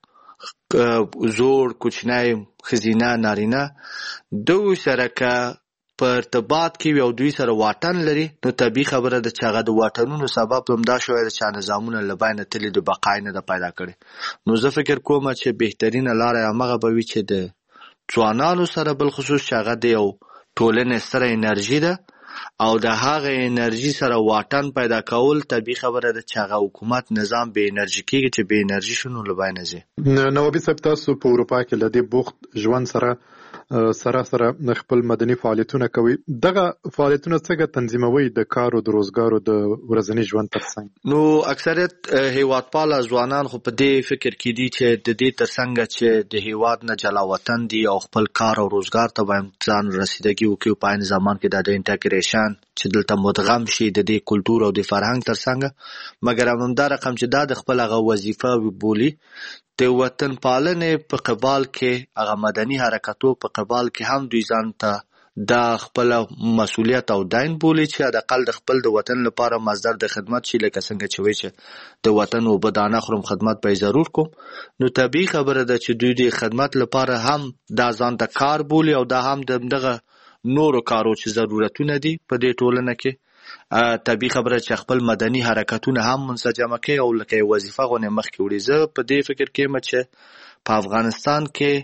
هغه زوړ کوچنی ښځینه نارینه دوی سره که په ارتباط کې یو دوی سره واټن لري نو طبیعي خبره ده چې هغه د واټنونو سبب همدا شوی ده چې نظامونه له بینه تلې د بقا نه ده پیدا کړې. نو زه فکر کوم چې بهترینه لاره همغه به وي چې د ځوانانو سره بالخصوص چې هغه د یو ټولنې ستره انرژي ده او د هغه انرژي سره واټن پیدا کول طبیعي خبره ده چې هغه حکومت نظام به انرژي کېږي چې به انرژي شنو له بینه ځي. نوبي صاحب تاسو په اروپا کې له دې بوخت ژوند سره سره سره خپل مدني فعالیتونه کوي دغه فعالیتونه څنګه تنظیموي د کار او د روزګارو د ورځني ژوند ترڅنګ؟ نو اکثریت هیوادپاله ځوانان خو په دې فکر کې دي چې د دې ترڅنګ چې د هیواد نه جلا وطن دي او خپل کار او روزګار ته باید ځان رسیدګي وکړي په عین زمان کې د انټیګریشن چې دلته مدغم شي د دې کلتور او د فرهنګ ترڅنګ مګر همدا رقم چې دا د خپل هغه وظیفه بولي د وطن پالنې په قبال کې هغه مدني حرکتو په قبال کې هم دوی ځان ته دا خپل مسؤلیت او دین بولي چې د اقل د خپل د وطن لپاره مصدر د خدمت شي لکه څنګه چې وایي چې د وطن او بدانه خورم خدمت به ضرور کوم نو طبیعي خبره ده چې دوی د خدمت لپاره هم دا ځان ته کار بولي او دا هم دغه نورو کارو چې ضرورتونه دي په دې ټولنه کې طبي خبره چې خپل مدني حرکتونه هم منسجمه کوي او لکه وظیفه غونې مخکې وړي. زه په دې فکر کې یم چې په افغانستان کې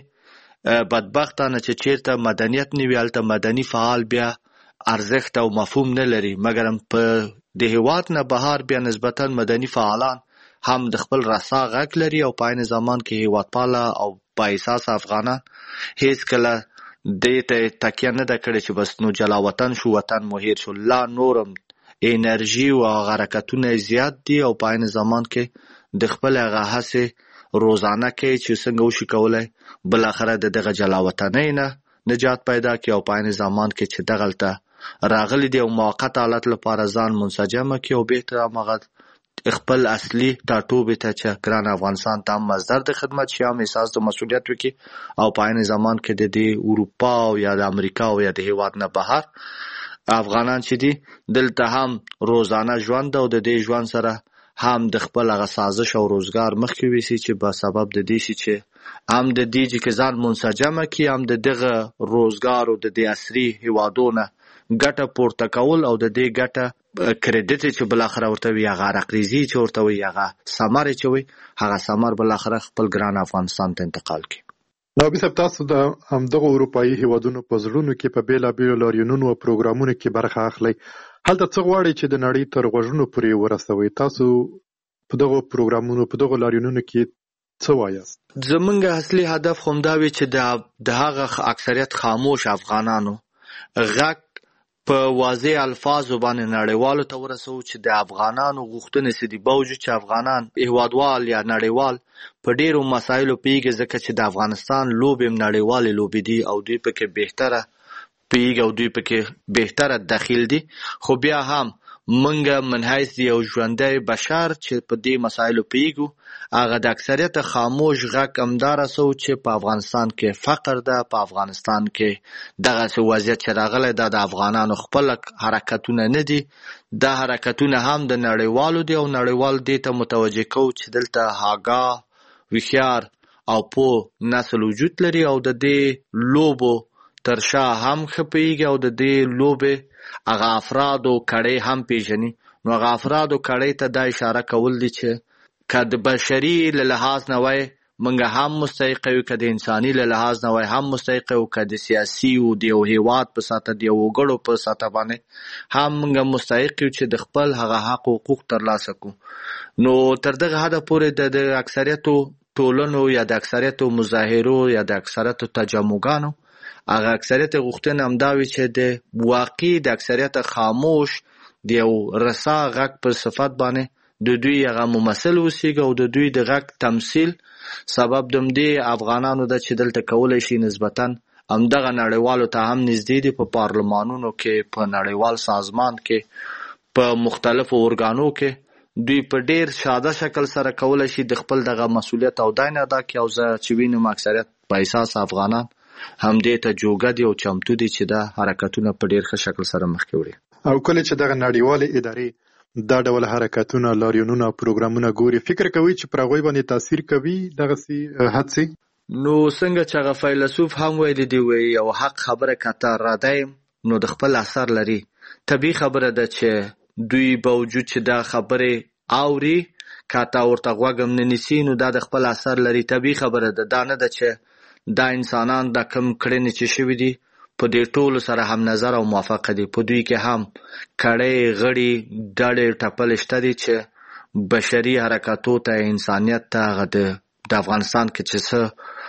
بدبختانه چې چیرته مدنیت نه وي هلته مدني فعال بیا ارزښت او مفهوم نه لري، مګر په د هیواد نه بهر بیا نسبتا مدني فعالان هم د خپل رسا غږ لري او په عین زمان کې هیوادپاله او بااحساس افغانان هیڅ کله دې ته تکیه نه ده کړې چې بس نو جلا وطن شو، وطن مو هیر شو. لا نورم انرژي او حرکتونه زیات دي او په عین زمان کې د خپل هغه هڅې روزانه کې چې څنګه وشي کولای بالاخره د دغه جلا وطنۍ نه نجات پیدا کړي او په عین زمان کې چې دغلته راغلي دي او موقت حالت لپاره ځان منسجمه کړي او بهتره هغه خپل اصلي ټاټوبې ته چې ګران افغانستان ته هم مصدر د خدمت شي، هم احساس د مسؤلیت وکړي او په عین زمان کې د دې اروپا او یا د امریکا او یا د هیواد نه بهر افغانان چې دي دلته هم روزانه ژوند او د دې ژوند سره هم د خپل هغه سازش او روزګار مخکې ویسي چې په سبب د دې شي چې هم د دې چې ځان منسجمه کړي، هم د دغه روزګار او د دې عصري هیوادونه ګټه پورته کول او د دې ګټه کریډټ چې بالاخره ورته وي هغه رقریزي چې ورته وي هغه ثمر چې وي هغه ثمر بالاخره خپل ګران افغانستان ته انتقال کړي. نو به سب تاسو د همدغه اروپאי هیوادونو په زړونو کې په بیلابیلو لاریونونو او پروګرامونو کې برخه اخلي. هلته څه غواړي چې د نړۍ تر غوږونو پورې ورسوي؟ تاسو په دغه پروګرامونو په دغه لاریونونو کې څه وایاست؟ زمونږ اصلي هدف همدا وي چې د هغه اکثریت خاموش افغانانو غږ په واضح الفاظو باندې نړیوالو ته ورسو چې د افغانانو غوښتنې څه دي، باوجود چې افغانان هیوادوال یا نړیوال په ډیرو مسایلو پیږي ځکه چې د افغانستان لوبې نړیوالې لوبې دي او دوی پکې بهتره پیږي او دوی پکې بهتره داخل دي، خو بیا هم منګه منحیث دی او ژوندی بشر چې په دې مسایلو پیږو هغه د اکثریت خاموش غږ همداره سو چې په افغانستان کې فقر ده، په افغانستان کې دغه وضعیت چې راغلی دا د افغانانو خپل حرکتونه نه دي، دا حرکتونه هم د نړیوالو دي او نړیوال دې ته متوجه کو چې دلته آګاه هوښیار او پوه نسل وجود لري او د دې لوبو تر شا هم ښه پوهېږي او د دې لوبې هغه افرادو کړۍ هم پیژني. نو هغه افرادو کړۍ ته دا اشاره کول دي چې که د بشري له لحاظ نه وای موږ هم مستحق یو، که د انساني له لحاظ نه وای هم مستحق یو، که د سیاسي او د یو هیواد په سطحه د یو وګړو په سطحه باندې هم موږ مستحق یو چې د خپل هغه حق او حقوق ترلاسه کړو. نو تر دغه حده پورې د اکثریتو ټولنو یا د اکثریتو مظاهرو یا د اکثریتو تجمعګانو هغه اکثریت غوښتنه همدا وي چې د واقعي د اکثریت خاموش د یو رسا غږ په صفت باندې د دوی هغه ممثل اوسېږي او د دوی د غږ تمثیل سبب د همدې افغانانو ده چې دلته کولی شي نسبتا همدغه نړیوالو ته هم نږدې دي، په پارلمانونو کې، په نړیوال سازمان کې، په مختلفو ارګانو کې دوی په ډیر ساده شکل سره کولی شي د خپل دغه مسؤلیت او داین ادا کړي. او زه چې وینم اکثریت بااحساس افغانان هم دې ته جوګه دي او چمتو دي چې دا حرکتونه په ډیر ښه شکل سره مخکې وړي. او کله چې دغه نړیوالې ادارې دا ډول حرکتونه، لاریونونه او پروګرامونه ګوري، فکر کوي چې پر هغوی باندې تاثیر کوي دغسې هڅې؟ نو څنګه چې هغه فیلسوف هم ویلي دي وایي یو حق خبره که ته راده نو د خپل اثر لري. طبیعي خبره ده چې دوی باوجود چې دا خبرې اوري که ته ورته غوږ هم نه نیسي نو دا د خپل اثر لري. طبیعي خبره ده، دا نه ده چې دا انسانان دا کم کړنې چې شوي دي په دې ټولو سره هم نظر او موافقه دي. په دوی کې هم کړۍ غړي ډلې ټپلې شته دي چې بشري حرکاتو ته، انسانیت ته، هغه د افغانستان کې چې څه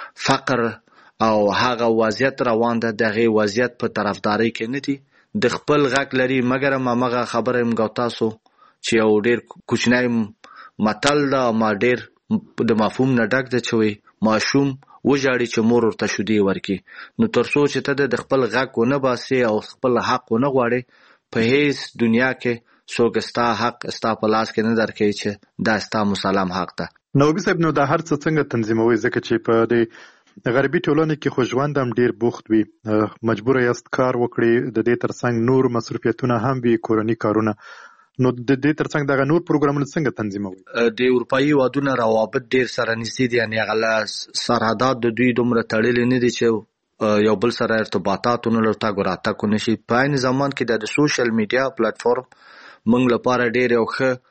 فقر او هغه وضعیت روان ده د هغې وضعیت په طرفدارۍ کې نه دي، د خپل غږ لري. مګر هماغه خبره یم ګو تاسو چې یو ډېر کوچنی متل ده ما ډېر د مفهوم نه ډک ده چې وایي ماشوم وژاړي چې مور ورته شیدې ورکړي. نو تر څو چې ته د خپل غږ ونه باسې او خپل حق ونه غواړې په هیڅ دنیا کې څوک ستا حق ستا په لاس کې نه درکوي چې دا ستا مسلم حق ده. نوبي صاحب، نو دا هر څه څنګه تنظیموي؟ ځکه چې په دې غربي ټولنه کې خو ژوند هم ډیر بوخت وي، مجبور یاست کار وکړي، د دې ترڅنګ نور مصروفیتونه هم وي، کورني کارونه. نو د دې ترڅنګ دغه نور پروګرامونه څنګه تنظیموي؟ د اروپایي هیوادونو روابط ډیر سره نږدې دي، یعنې هغه سرحدات د دوی دومره تړلي نه دي چې یو بل سره ارتباطاتونه لرته ګراته کو نشي. په عین زمان کې د سوشل میډیا پلیټفارم موږ لپاره ډېر یو ښه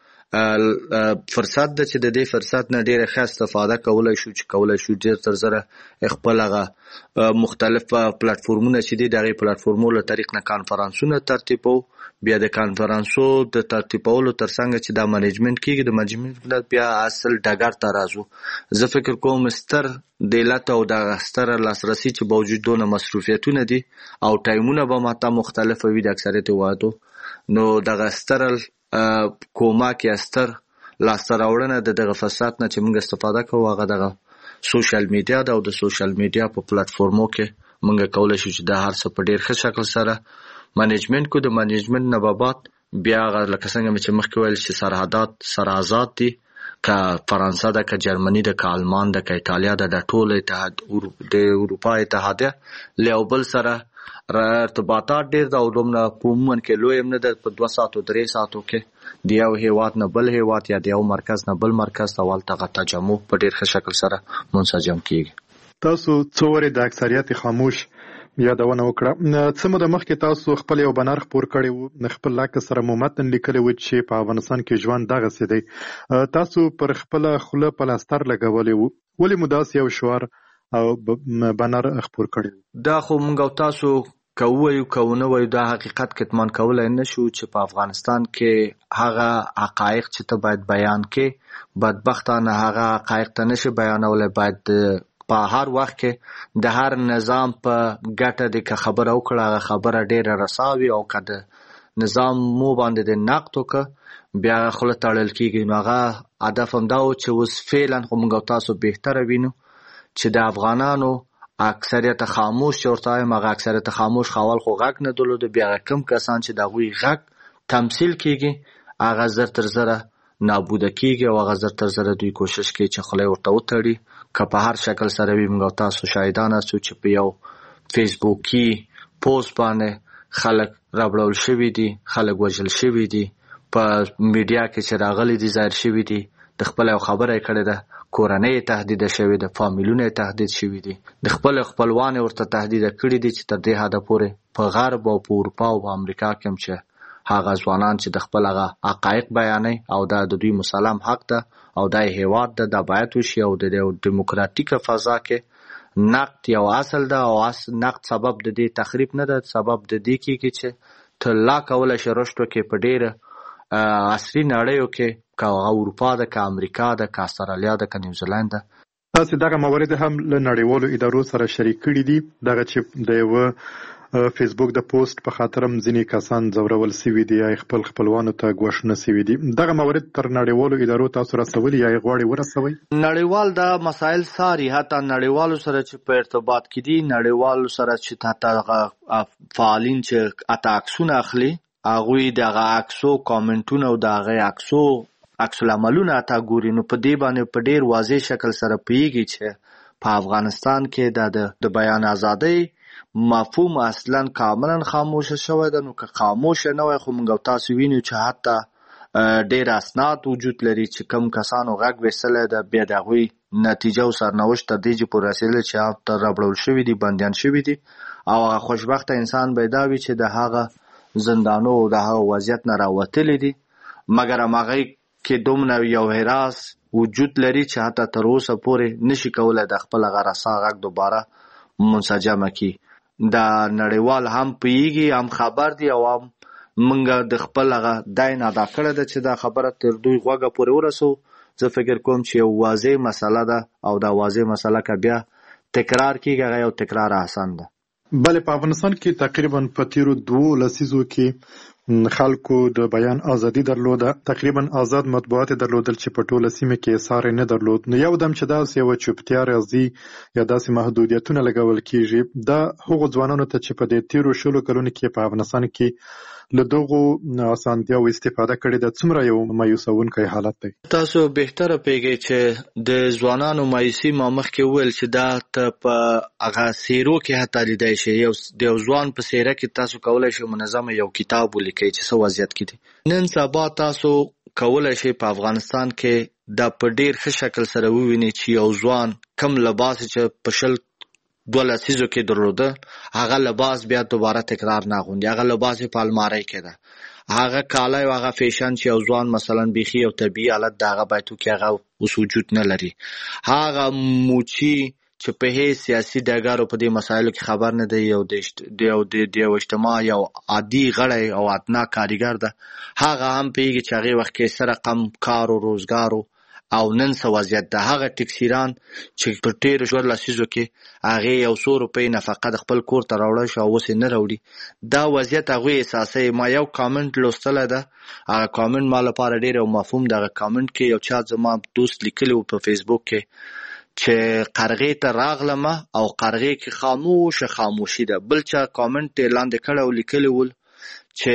فرصت ده چې د دې فرصت نه ډېره ښه استفاده کولای شو چې کولای شو ډېر تر زره خپل هغه مختلف پلیټفارمونه چې دي د هغې پلیټفارمو له طریق نه کانفرانسونه ترتیبو. بیا د کانفرانسو د ترتیبولو تر څنګ چې دا منیجمنت کېږي د منیجمنت بیا اصل ډګر ته راځو. زه فکر کوم ستر دولت او د ستر لاسرسي چې باوجود دونه مصروفیتونه دي او ټایمونه به ماته مختلفه وي د اکثریت هېوادو، نو دغه ستر کومک یا ستر لاسته راوړنه د دغه فرصت نه چې موږ استفاده کوو هغه دغه سوشل میډیا ده او د سوشل میډیا په پلیټفارمو کې موږ کولی شو چې دا هر څه په ډېر ښه شکل سره منیجمنت کو. د منیجمنت نه به بعد بیا هغه لکه څنګه مې چې مخکې ویل چې سرحدات سره آزاد دي، که فرانسه ده، که جرمني ده، که آلمان ده، که ایټالیا ده، د ټول اتحاد د اروپا اتحادیه له یو بل سره ارتباطات ډېر ده او دومره په عموما کې لوی هم نه ده. په دوه ساعتو درې ساعتو کې د یو هېواد نه بل هېواد یا د یو مرکز نه بل مرکز ته هلته هغه تجمع په ډېر ښه شکل سره منسجم کېږي. تاسو څو ورې د اکثریت خاموش یادونه وکړه. څه موده مخکې تاسو خپل یو بنر خپور کړی و، خپل لاک سره مو متن لیکلی و چې په افغانستان کې ژوند دغسې دی. تاسو پر خپله خوله پلاستر لګولی و، ولې مو داسې یو شعار او بنر خپور کړی و؟ دا خو موږ او تاسو که ووایو که ونه وایو دا حقیقت کتمان کولی نه شو چې په افغانستان کې هغه حقایق چې ته باید بیان کې بدبختانه هغه حقایق ته نشي بیانولی. باید په هر وخت کې د هر نظام په ګټه دی که خبره وکړه هغه خبره ډېره رساوي او که د نظام مو باندې د نقد وکړه بیا هغه خوله تړل کېږي. نو هغه هدف همدا و چې اوس فعلا خو موږ او تاسو بهتره وینو چې د افغانانو اکثریت خاموش چې ورته وایم هغه اکثریت خاموش خاول خو غږ نه درلوده. بیا هغه کم کسان چې د هغوی غږ تمثیل کېږي هغه زر تر زره نابوده کېږي او هغه زر تر زره دوی کوشش کوي چې خوله یې ورته وتړي. که په هر شکل سره وي موږ او تاسو شاهدان یاستو چې په یو فیسبوکي پوسټ باندې خلک رابړول شوي دي، خلک وژل شوي دي، په میډیا کې چې راغلي دي ظاهر شوي دي، د خپله یو خبره یې کړې ده، کورنۍ یې تهدیده شوې ده، فامیلونه یې تهدید شوي دي، د خپل خپلوان یې ورته تهدیده کړي دي چې تر دې حده پورې په غرب او په اروپا او په امریکا کې هم چې هغه ځوانان چې د خپل هغه حقایق بیانوي او دا د دوی مسلم حق ده او دا یې هېواد ده، دا باید وشي او د یو ډیموکراتیکه فضا کې نقد یو اصل ده او نقد سبب د دې تخریب نه ده، سبب د دې کېږي چې ته لا کولی شې رشد وکړې په ډېره عصري نړیو کې، که هغه اروپا ده، که امریکا ده، که استرالیا ده، که نیوزیلند ده. تاسې دغه موارد هم له نړیوالو ادارو سره شریک کړي دي، دغه چې د یوه فیسبوک د پوسټ په خاطر هم ځینې کسان ځورول سوي دي یا خپل خپلوانو ته ګواښونه سوي دي. دغه موارد تر نړیوالو ادارو تاسو رسولي یا یې غواړئ ورسوئ؟ نړیوال دا مسایل ساري، حتی نړیوالو سره چې په ارتباط کې دي، نړیوالو سره چې حتی فعالین چې حتی عکسونه اخلي هغوی دغه عکسو کامنټونه او د هغې عکسو عکس العملونه حتی ګوري، نو په دې باندې په ډېر واضح شکل سره پوهېږي چې په افغانستان کې د د بیان ازادۍ مفهوم اصلا کاملا خاموشه شوی ده. نو که خاموشه نه وای خو موږ او تاسو وینو چې حتی ډېر اسناد وجود لري چې کوم کسانو غږ ویستلی ده، بیا د هغوی نتیجه او سرنوشت تر دې چې پورې رسېدلی چې هلته رابړول شوي دي، بندیان شوي دي، او هغه خوشبخته انسان به یې دا وي چې د هغه زندانو او د هغه وضعیت نه راوتلی دي، مګر همهغې کې دومره یو حراس وجود لري چې حتی تر اوسه پورې نشي کولی د خپل هغه رسا غږ دوباره منسجمه کړي. دا نړیوال هم پوهېږي، هم خبر دي او هم موږ د خپل هغه دین ادا کړی ده چې دا خبره تر دوی غوږه پورې ورسو. زه فکر کوم چې یو واضح مسله ده او دا واضح مسله که بیا تکرار کېږي هغه یو تکرار احسن ده. بله، په افغانستان کې تقریبا په تیرو دوو لسیزو کې خلکو د بیان ازادي درلوده، تقریبا آزاد مطبوعات درلودل چې په ټوله سیمه کې اثار نه درلود. نو یو دم چې داسې یوه چوپتیا راځي یا داسې محدودیتونه لګول کېږي، دا هغو ځوانانو ته چې په دې تیرو شلو کلونو کې په افغانستان کې له دغو اسانتیاوو استفاده کړې ده، څومره یو مایوسونکی حالت دی؟ تاسو بهتره پوهېږئ چې د ځوانانو مایوسي ما مخکې وویل چې دا ته په هغه څېرو کې حتی لیدی شي. یو د یو ځوان په څېره کې تاسو کولی شئ منظمه یو کتاب ولیکئ چې څه وضعیت کې دی. نن سبا تاسو کولی شئ په افغانستان کې دا په ډېر ښه شکل سره ووینئ چې یو ځوان کم لباس چې په شل دوه لسیزو کې درلوده، هغه لباس بیا دوباره تکرار نه اغوندي، هغه لباس په الماری کې ده، هغه کالی او هغه فیشن چې یو ځوان مثلا بیخي یو طبیعي حالت د هغه باید وکړي هغه اوس وجود نه لري. هغه موچي چې په هیڅ سیاسي ډګرو په دې مسایلو کې خبر نه دی، یو د یو د یو اجتماع یو عادي غړی او ادنا کارګر ده، هغه هم پوهېږي چې هغې وخت کې څه رقم کار و روزګار او نن څه وضعیت ده. هغه ټکسیران چې په تېرو شپږ لسیزو کې هغې یو څو روپۍ نفقه د خپل کور ته راوړی شو او اوس یې نه راوړي، دا وضعیت هغوی احساسوي. ما یو کامنټ لوستلی ده، هغه کامنټ ما لپاره ډېر یو مفهوم ده. هغه کامنټ کې یو چا زما دوست لیکلی و په فیسبوک کې چې قرغې ته راغلمه او قرغې کې خاموشه خاموشي ده. بل چا کامنټ یې لاندې کړی او لیکلی ول چې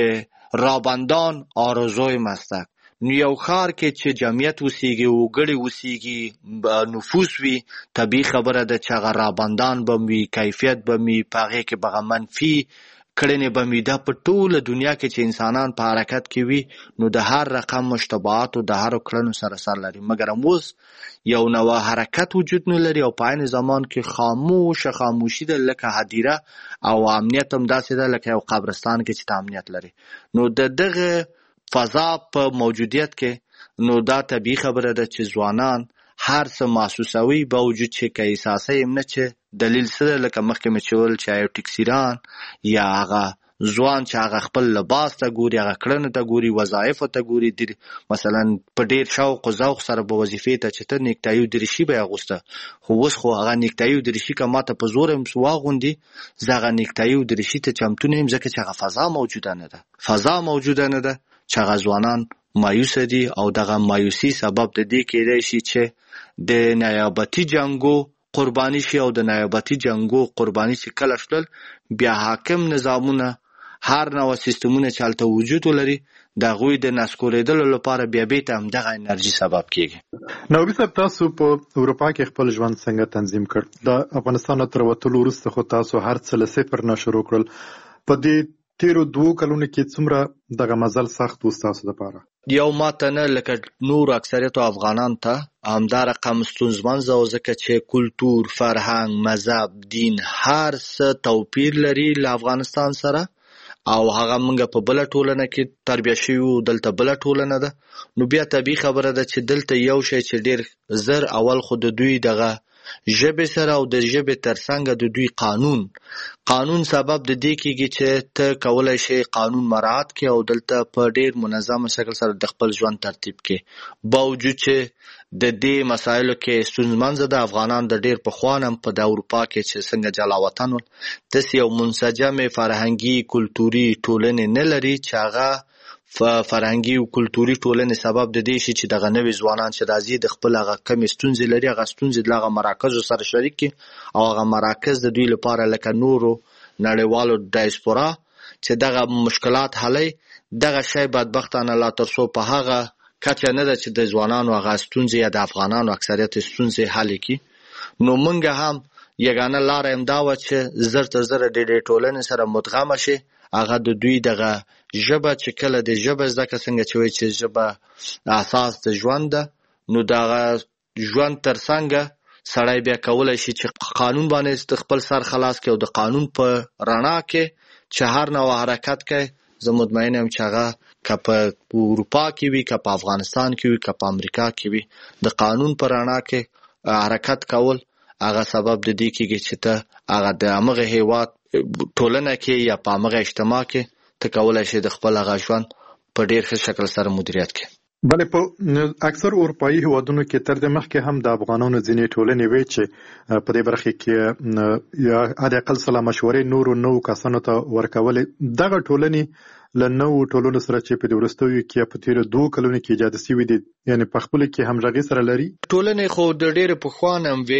رابندان آرزوی مستک. نو یو ښار کې چې جمعیت وسیږي، وګړي وسیږي، نفوس وي، طبیعي خبره ده چې هغه رابندان به وي، کیفیت به وي، په هغې کې به منفي کړنې به وي. دا په ټوله دنیا کې چې انسانان په حرکت کې وي نو د هر رقم مشتبهاتو د هرو کړنو سره سر لري، مګر اوس یو نوع حرکت وجود نه لري او په عین زمان کې خاموشه خاموشي ده، لکه هدیره او امنیت هم داسې ده لکه یو قبرستان کې چې ته امنیت لري. نو د دغه فضا په موجودیت کې نو دا طبیعي خبره ده چې ځوانان هر څه محسوسوي، باوجود چې که احساسوي هم نه چې دلیل څه ده. لکه مخکې مې چې ویل چې یو ټکسیران یا هغه ځوان چې هغه خپل لباس ته ګوري، هغه کړنو ته ګوري، وظایفو ته ګوري، مثلا په ډېر شوق او ذوق سره به وظیفې ته چې ته نیکتایي او دریشي به یې اغوسته، خو اوس خو هغه نیکتایي او دریشي که ماته په زور هم واغوندي زه هغه نیکتایي او دریشي ته چمتو نه یم، ځکه چې هغه فضا موجوده نه ده فضا موجوده نه ده چې هغه ځوانان مایوسه دي. او دغه مایوسي سبب د دې کېدای شي چې د نیابتي جنګو قرباني شي، او د نیابتي جنګو قرباني چې کله شول بیا حاکم نظامونه هر نوع سیستمونه چې هلته وجود ولري د هغوی د نسکورېدلو لپاره بیا بېرته همدغه انرژي سبب کېږي. نوبي صاحب، تاسو په اروپا کې خپل ژوند څنګه تنظیم کړ؟ د افغانستان تر وتلو وروسته خو تاسو هر څه له صفر نه شروع کړل. په دې تیرو دوو کلونو کې څومره دغه مزل سخت و ستاسو دپاره؟ یو ماته نه لکه نور اکثریتو افغانان ته همدا رقم ستونزمن و، ځکه چې کلتور، فرهنګ، مذهب، دین هر څه توپیر لري له افغانستان سره، او هغه موږ په بله ټولنه کې تربیه شوي وو، دلته بله ټولنه ده. نو بیا طبیعي خبره ده چې دلته یو شی چې ډېر زر اول خو د دوی دغه ژبې سره او د ژبې ترڅنګ د دوی قانون قانون سبب د دې کېږي چې ته کولی شي قانون مراعات کړې او دلته په ډېر منظمه شکل سره د خپل ژوند ترتیب کړې، باوجود چې د دې مسایلو کې ستونزمنځه د افغانان د ډېر پخوا نه په د اروپا کې چې څنګه جلا وطن ول داسې یو منسجمې فرهنګي کلتوري ټولنې نه لري چې هغه فرهنګي او کلتوري ټولنې سبب د دې شي چې دغه نوي ځوانان چې راځي د خپل هغه کمې ستونزې لري هغه ستونزې د هغه مراکزو سره شریک کړي او هغه مراکز د دوی لپاره لکه نورو نړیوالو ډایسپورا چې دغه مشکلات حلوي. دغه شی بدبختانه لا تر څو په هغه کچه نه ده چې د ځوانانو هغه ستونزې یا د افغانانو اکثریت ستونزې حل کړي. نو موږ هم یګانه لاره همدا وه چې زر تر زره د دې ټولنې سره مدغمه شي. هغه د دوی دغه ژبه چې کله د ژبه زده کړه څنګه چې وایي چې ژبه اساس د ژوند ده، نو دغه ژوند ترڅنګ سړی بیا کولی شي چې قانون باندې خپل سر خلاص کړي او د قانون په رڼا کې چې هر نوع حرکت کوي. زه مطمئن یم چې هغه که په اروپا کې وي، که په افغانستان کې وي، که په امریکا کې وي، د قانون په رڼا کې حرکت کول هغه سبب د دې کېږي چې ته هغه د همغه هېواد ټولنه کې یا په همغه اجتماع کې ته کولی شي د خپل هغه ژوند په ډېر ښه شکل سره مدیریت کړي. بلې په اکثر اروپایي هیوادونو کې تر دې مخکې هم د افغانانو ځینې ټولنې وې چې په دې برخه کې یا حد اقل سلا مشورې نورو نوو کسانو ته ورکولې. دغه ټولنې له نوو ټولنو سره چې په دې وروستیو کې په تېرو دوو کلونو کې ایجاد شوي دي، یعنې په خپلو کې همغږي سره لري. ټولنې خو د ډېرې پخوا نه هم وې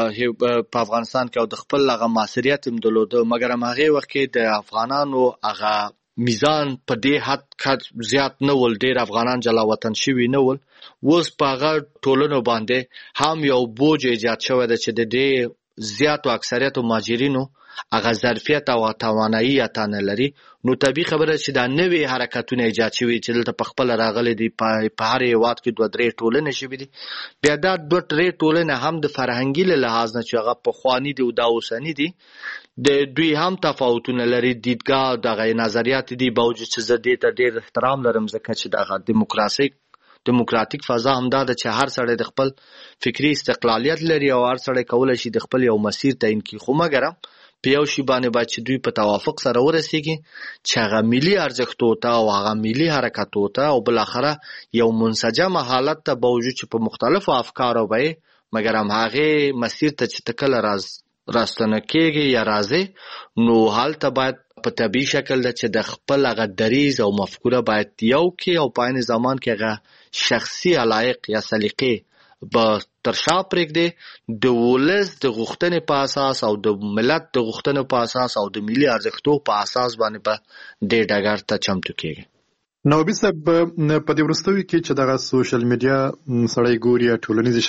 په افغانستان کې او د خپل هغه معاصریت هم درلوده، مګر هم هغې وخت کې د افغانانو هغه میزان په دې حد زیات نه ول، ډېر افغانان جلا وطن شوي نه ول. اوس په هغه ټولنو باندې هم یو بوج ایجاد شوی ده چې د دې زیات او اکثریت مهاجرینو هغه ظرفیت او توانایي اته نه لري نو طبيعي خبره چې دا نوې حرکتونه ایجاد شوي چې دلته په خپل راغلي دي په هر هیواد کې دوه درې ټولنې شوي دي بیا دا دوه درې ټولنې هم د فرهنګي له لحاظ نه چې هغه پخواني دي او دا اوسني دي د دوی هم تفاوتونه لري دیدګاه دغه نظریات دي باوجود چې زه دې ته ډېر احترام لرم ځکه چې دغه دیموکراسي دیموکراتیک فضا هم دا ده چې هر سړی د خپل فکری استقلالیت لري او هر سړی کولی شي د خپل یو مسیر تعیین کړي خو مګر په یو شی باندې باید چې دوی په توافق سره ورسیږي چې هغه ملي ارزښتو ته او هغه ملي حرکتو ته او بالاخره یو منسجم حالت ته باوجود چې په مختلفو افکارو به مګر هم هغه مسیر ته چې تکل راز راستنه کېږي یا راځي نو هلته باید په طبیعي شکل ده چې د خپل هغه دریز او مفکوره باید یو کې او په عین زمان کې هغه شخصي علایق یا سلیقې به تر شا پرېږدي د ولس د غوښتنې په اساس او د ملت د غوښتنې په اساس او د ملي ارزښتو په اساس باندې په دې ډګر ته چمتو کېږي. نوبي صاحب په دې وروستیو کې چې دغه سوشل میډیا سړی ګوري ټولنیزې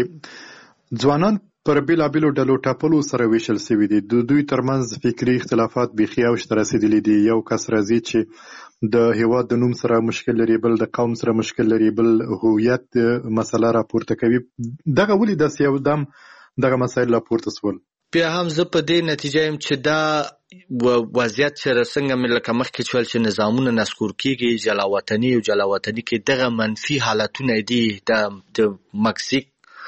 شبکې ځوانان پر بیلابیلو ډلو ټاپلو سره ویشل سوي دي د دوی ترمنځ فکري اختلافات بیخي اوج ته رسېدلي دي یو کس راځي چې د هیواد د نوم سره مشکل لري بل د قوم سره مشکل لري بل هویت مسله راپورته کوي دغه ولې داسې یو دم دغه مسایل راپورته سول بیا هم زه په دې نتیجه یم چې دا وضعیت چې څنګه مې لکه مخکې چې ویل چې نظامونه نسکور کېږي جلاوطني او جلاوطني کې دغه منفي حالتونه دي د مکسیک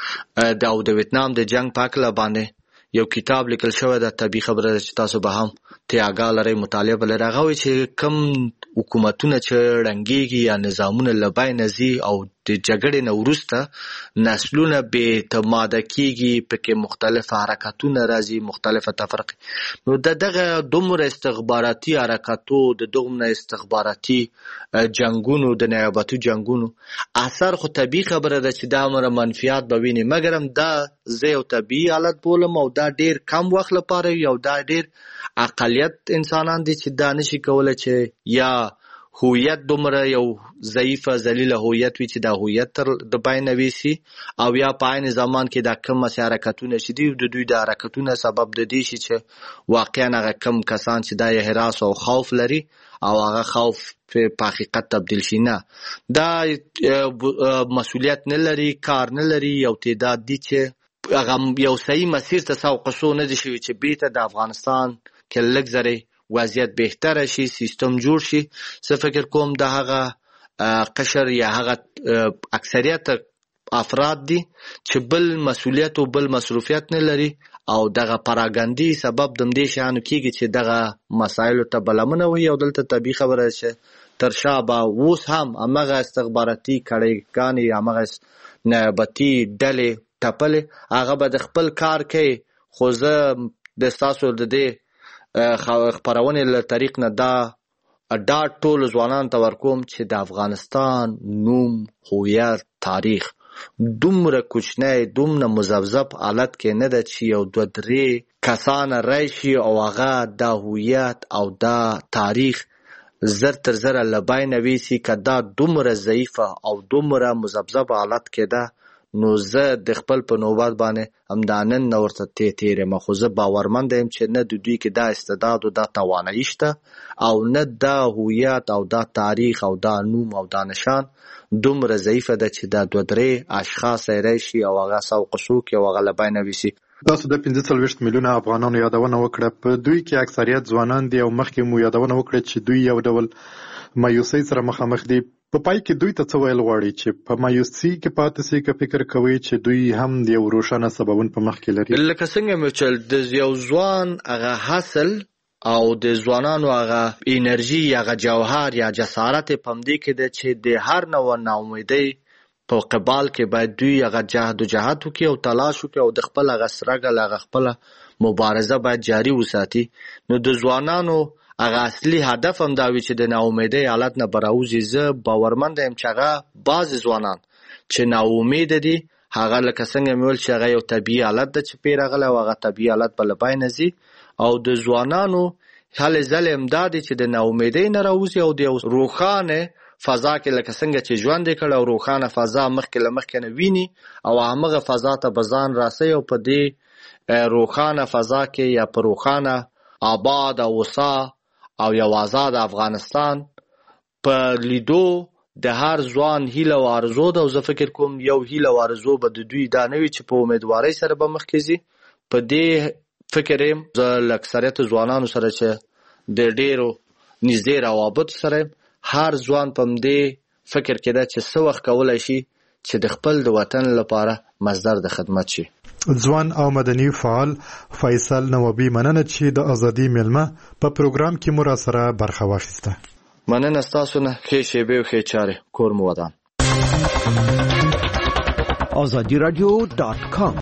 د او د ویتنام د جنگ په هکله باندې یو کتاب لیکل شوی ده طبیعي خبره ده چې تاسو به هم تیاګا لرئ مطالعه به لرئ هغه وایي چې کوم حکومتونه چې ړنګېږي یا نظامونه له بینه ځي او د جګړې نه وروسته نسلونه بې اعتماده کېږي پکې مختلف حرکتونه راځي مختلفه تفرقې نو د دغه دومره استخباراتي حرکتو د دومره استخباراتي جنګونو د نیابتي جنګونو اثر خو طبیعي خبره ده چې دا مره منفیات به ویني مګر هم دا زه یو طبیعي حالت بولم او دا ډېر کم وخت لپاره یو دا ډېر اقلیت انسانان دي چې دا نشي کولی چې یا هویت دومره یو ضعیفه ذلیله هویت وي چې دا هویت تر د بینه ویسي او یا په عین زمان کې دا کم مسې حرکتونه چې دي د دوی د حرکتونه سبب د دې شي چې واقعا هغه کم کسان چې دا یې هراس او خوف لري او هغه خوف په حقیقت تبدیل شي نه دا مسؤلیت نه لري کار نه لري یو تعداد دي چې هغه یو صحیح مسیر ته سوق شو نه دي شوي چې بیرته د افغانستان کې لږ زری وضعیت بهتره شي سیستم جوړ شي زه فکر کوم د هغه قشر یا هغه اکثریت افراد دي چې بل مسؤلیت او بل مصروفیت نه لري او دغه پراګندي سبب د دې شانو کېږي چې دغه مسایل ته بلمنه وي او دلته طبيعي خبره چې تر شا به اوس هم همغه استخباراتي کړيګانې همغه نیابتي ډلې ټپلې هغه به د خپل کار کوي خو زه د ستاسو د دې خبرونې له طریق نه دا دا ټول ځوانان ته ورکوم چې د افغانستان نوم هویت تاریخ دومره کوچنی دومره مذبذب حالت کې نه ده چې یو دوه درې کسان راشي او هغه دا هویت او دا تاریخ زر تر زره له بینه ویسي که دا دومره ضعیفه او دومره مذبذب حالت کې ده نو زه د خپل په نوبت باندې همدا نن نه ورته تېر یم خو زه باورمنده یم چې نه د دوی کې دا استعداد او دا توانایي شته او نه دا هویت او دا تاریخ او دا نوم او دا نشان دومره ضعیفه ده چې دا دوه درې اشخاص یې راشي او هغه سوق سوق او هغه له بینه ویسي تاسو د پنځه څلوېښت میلیونه افغانانو یادونه وکړه په دوی کې اکثریت ځوانان دي او مخکې مو یادونه وکړه چې دوی یو ډول مایوسۍ سره مخامخ دي په پای کې دوی ته څه ویل غواړي چې په مایوسۍ کې پاتې سي که فکر کوي چې دوی هم د یو روښانه سببون په مخ کې لري لکه څنګه مې چل د یو ځوان هغه حاصل او د ځوانانو هغه انرژي هغه جوهر یا جسارت په همدې کې ده چې د هر نوع ناامیدۍ په قبال کې باید دوی هغه جهد و جهاد وکړي او تلاش وکړي او د خپل هغه سټرګل هغه خپله مبارزه باید جاري وساتي نو د ځوانانو هغه اصلي هدف هم دا وي چې د ناامیدۍ حالت نه به راوځي زه باورمنده یم چې هغه بعضې ځوانان چې ناامیده دي هغه لکه څنګه مې ویل چې هغه یو طبیعي حالت ده چې پې راغلی او هغه طبیعي حالت به له بینه ځي او د ځوانانو هلې ځلې هم دا دی چې د ناامیدۍ نه راوځي او د یو روښانه فضا کې لکه څنګه چې ژوند یې کړی او روښانه فضا مخکې له مخکې نه ویني او همغه فضا ته به ځان راسوي او په دې روخانه فضا کې یا په روخانه آباد او وسا او یو آزاد افغانستان په لیدو د هر ځوان هیله او ارزو ده. او زه فکر کوم یو هیله او ارزو به د دوی دا نه وي چې په امیدوارۍ سره به مخکې ځي. په دې فکر یم زه له اکثریت ځوانانو سره چې د ډېرو نږدې روابطو سره هر ځوان په همدې فکر کې ده چې څه وخت کولی شي چې د خپل د وطن لپاره مصدر د خدمت شي. ځوان او مدني فعال فیصل نوابي مننه چې د ازادي میلمه په پروګرام کې مو را سره برخه واخیسته. مننه ستاسو نه. ښې شیبې او ښې چارې. کور مو ودان. آزادی رادیو دات کام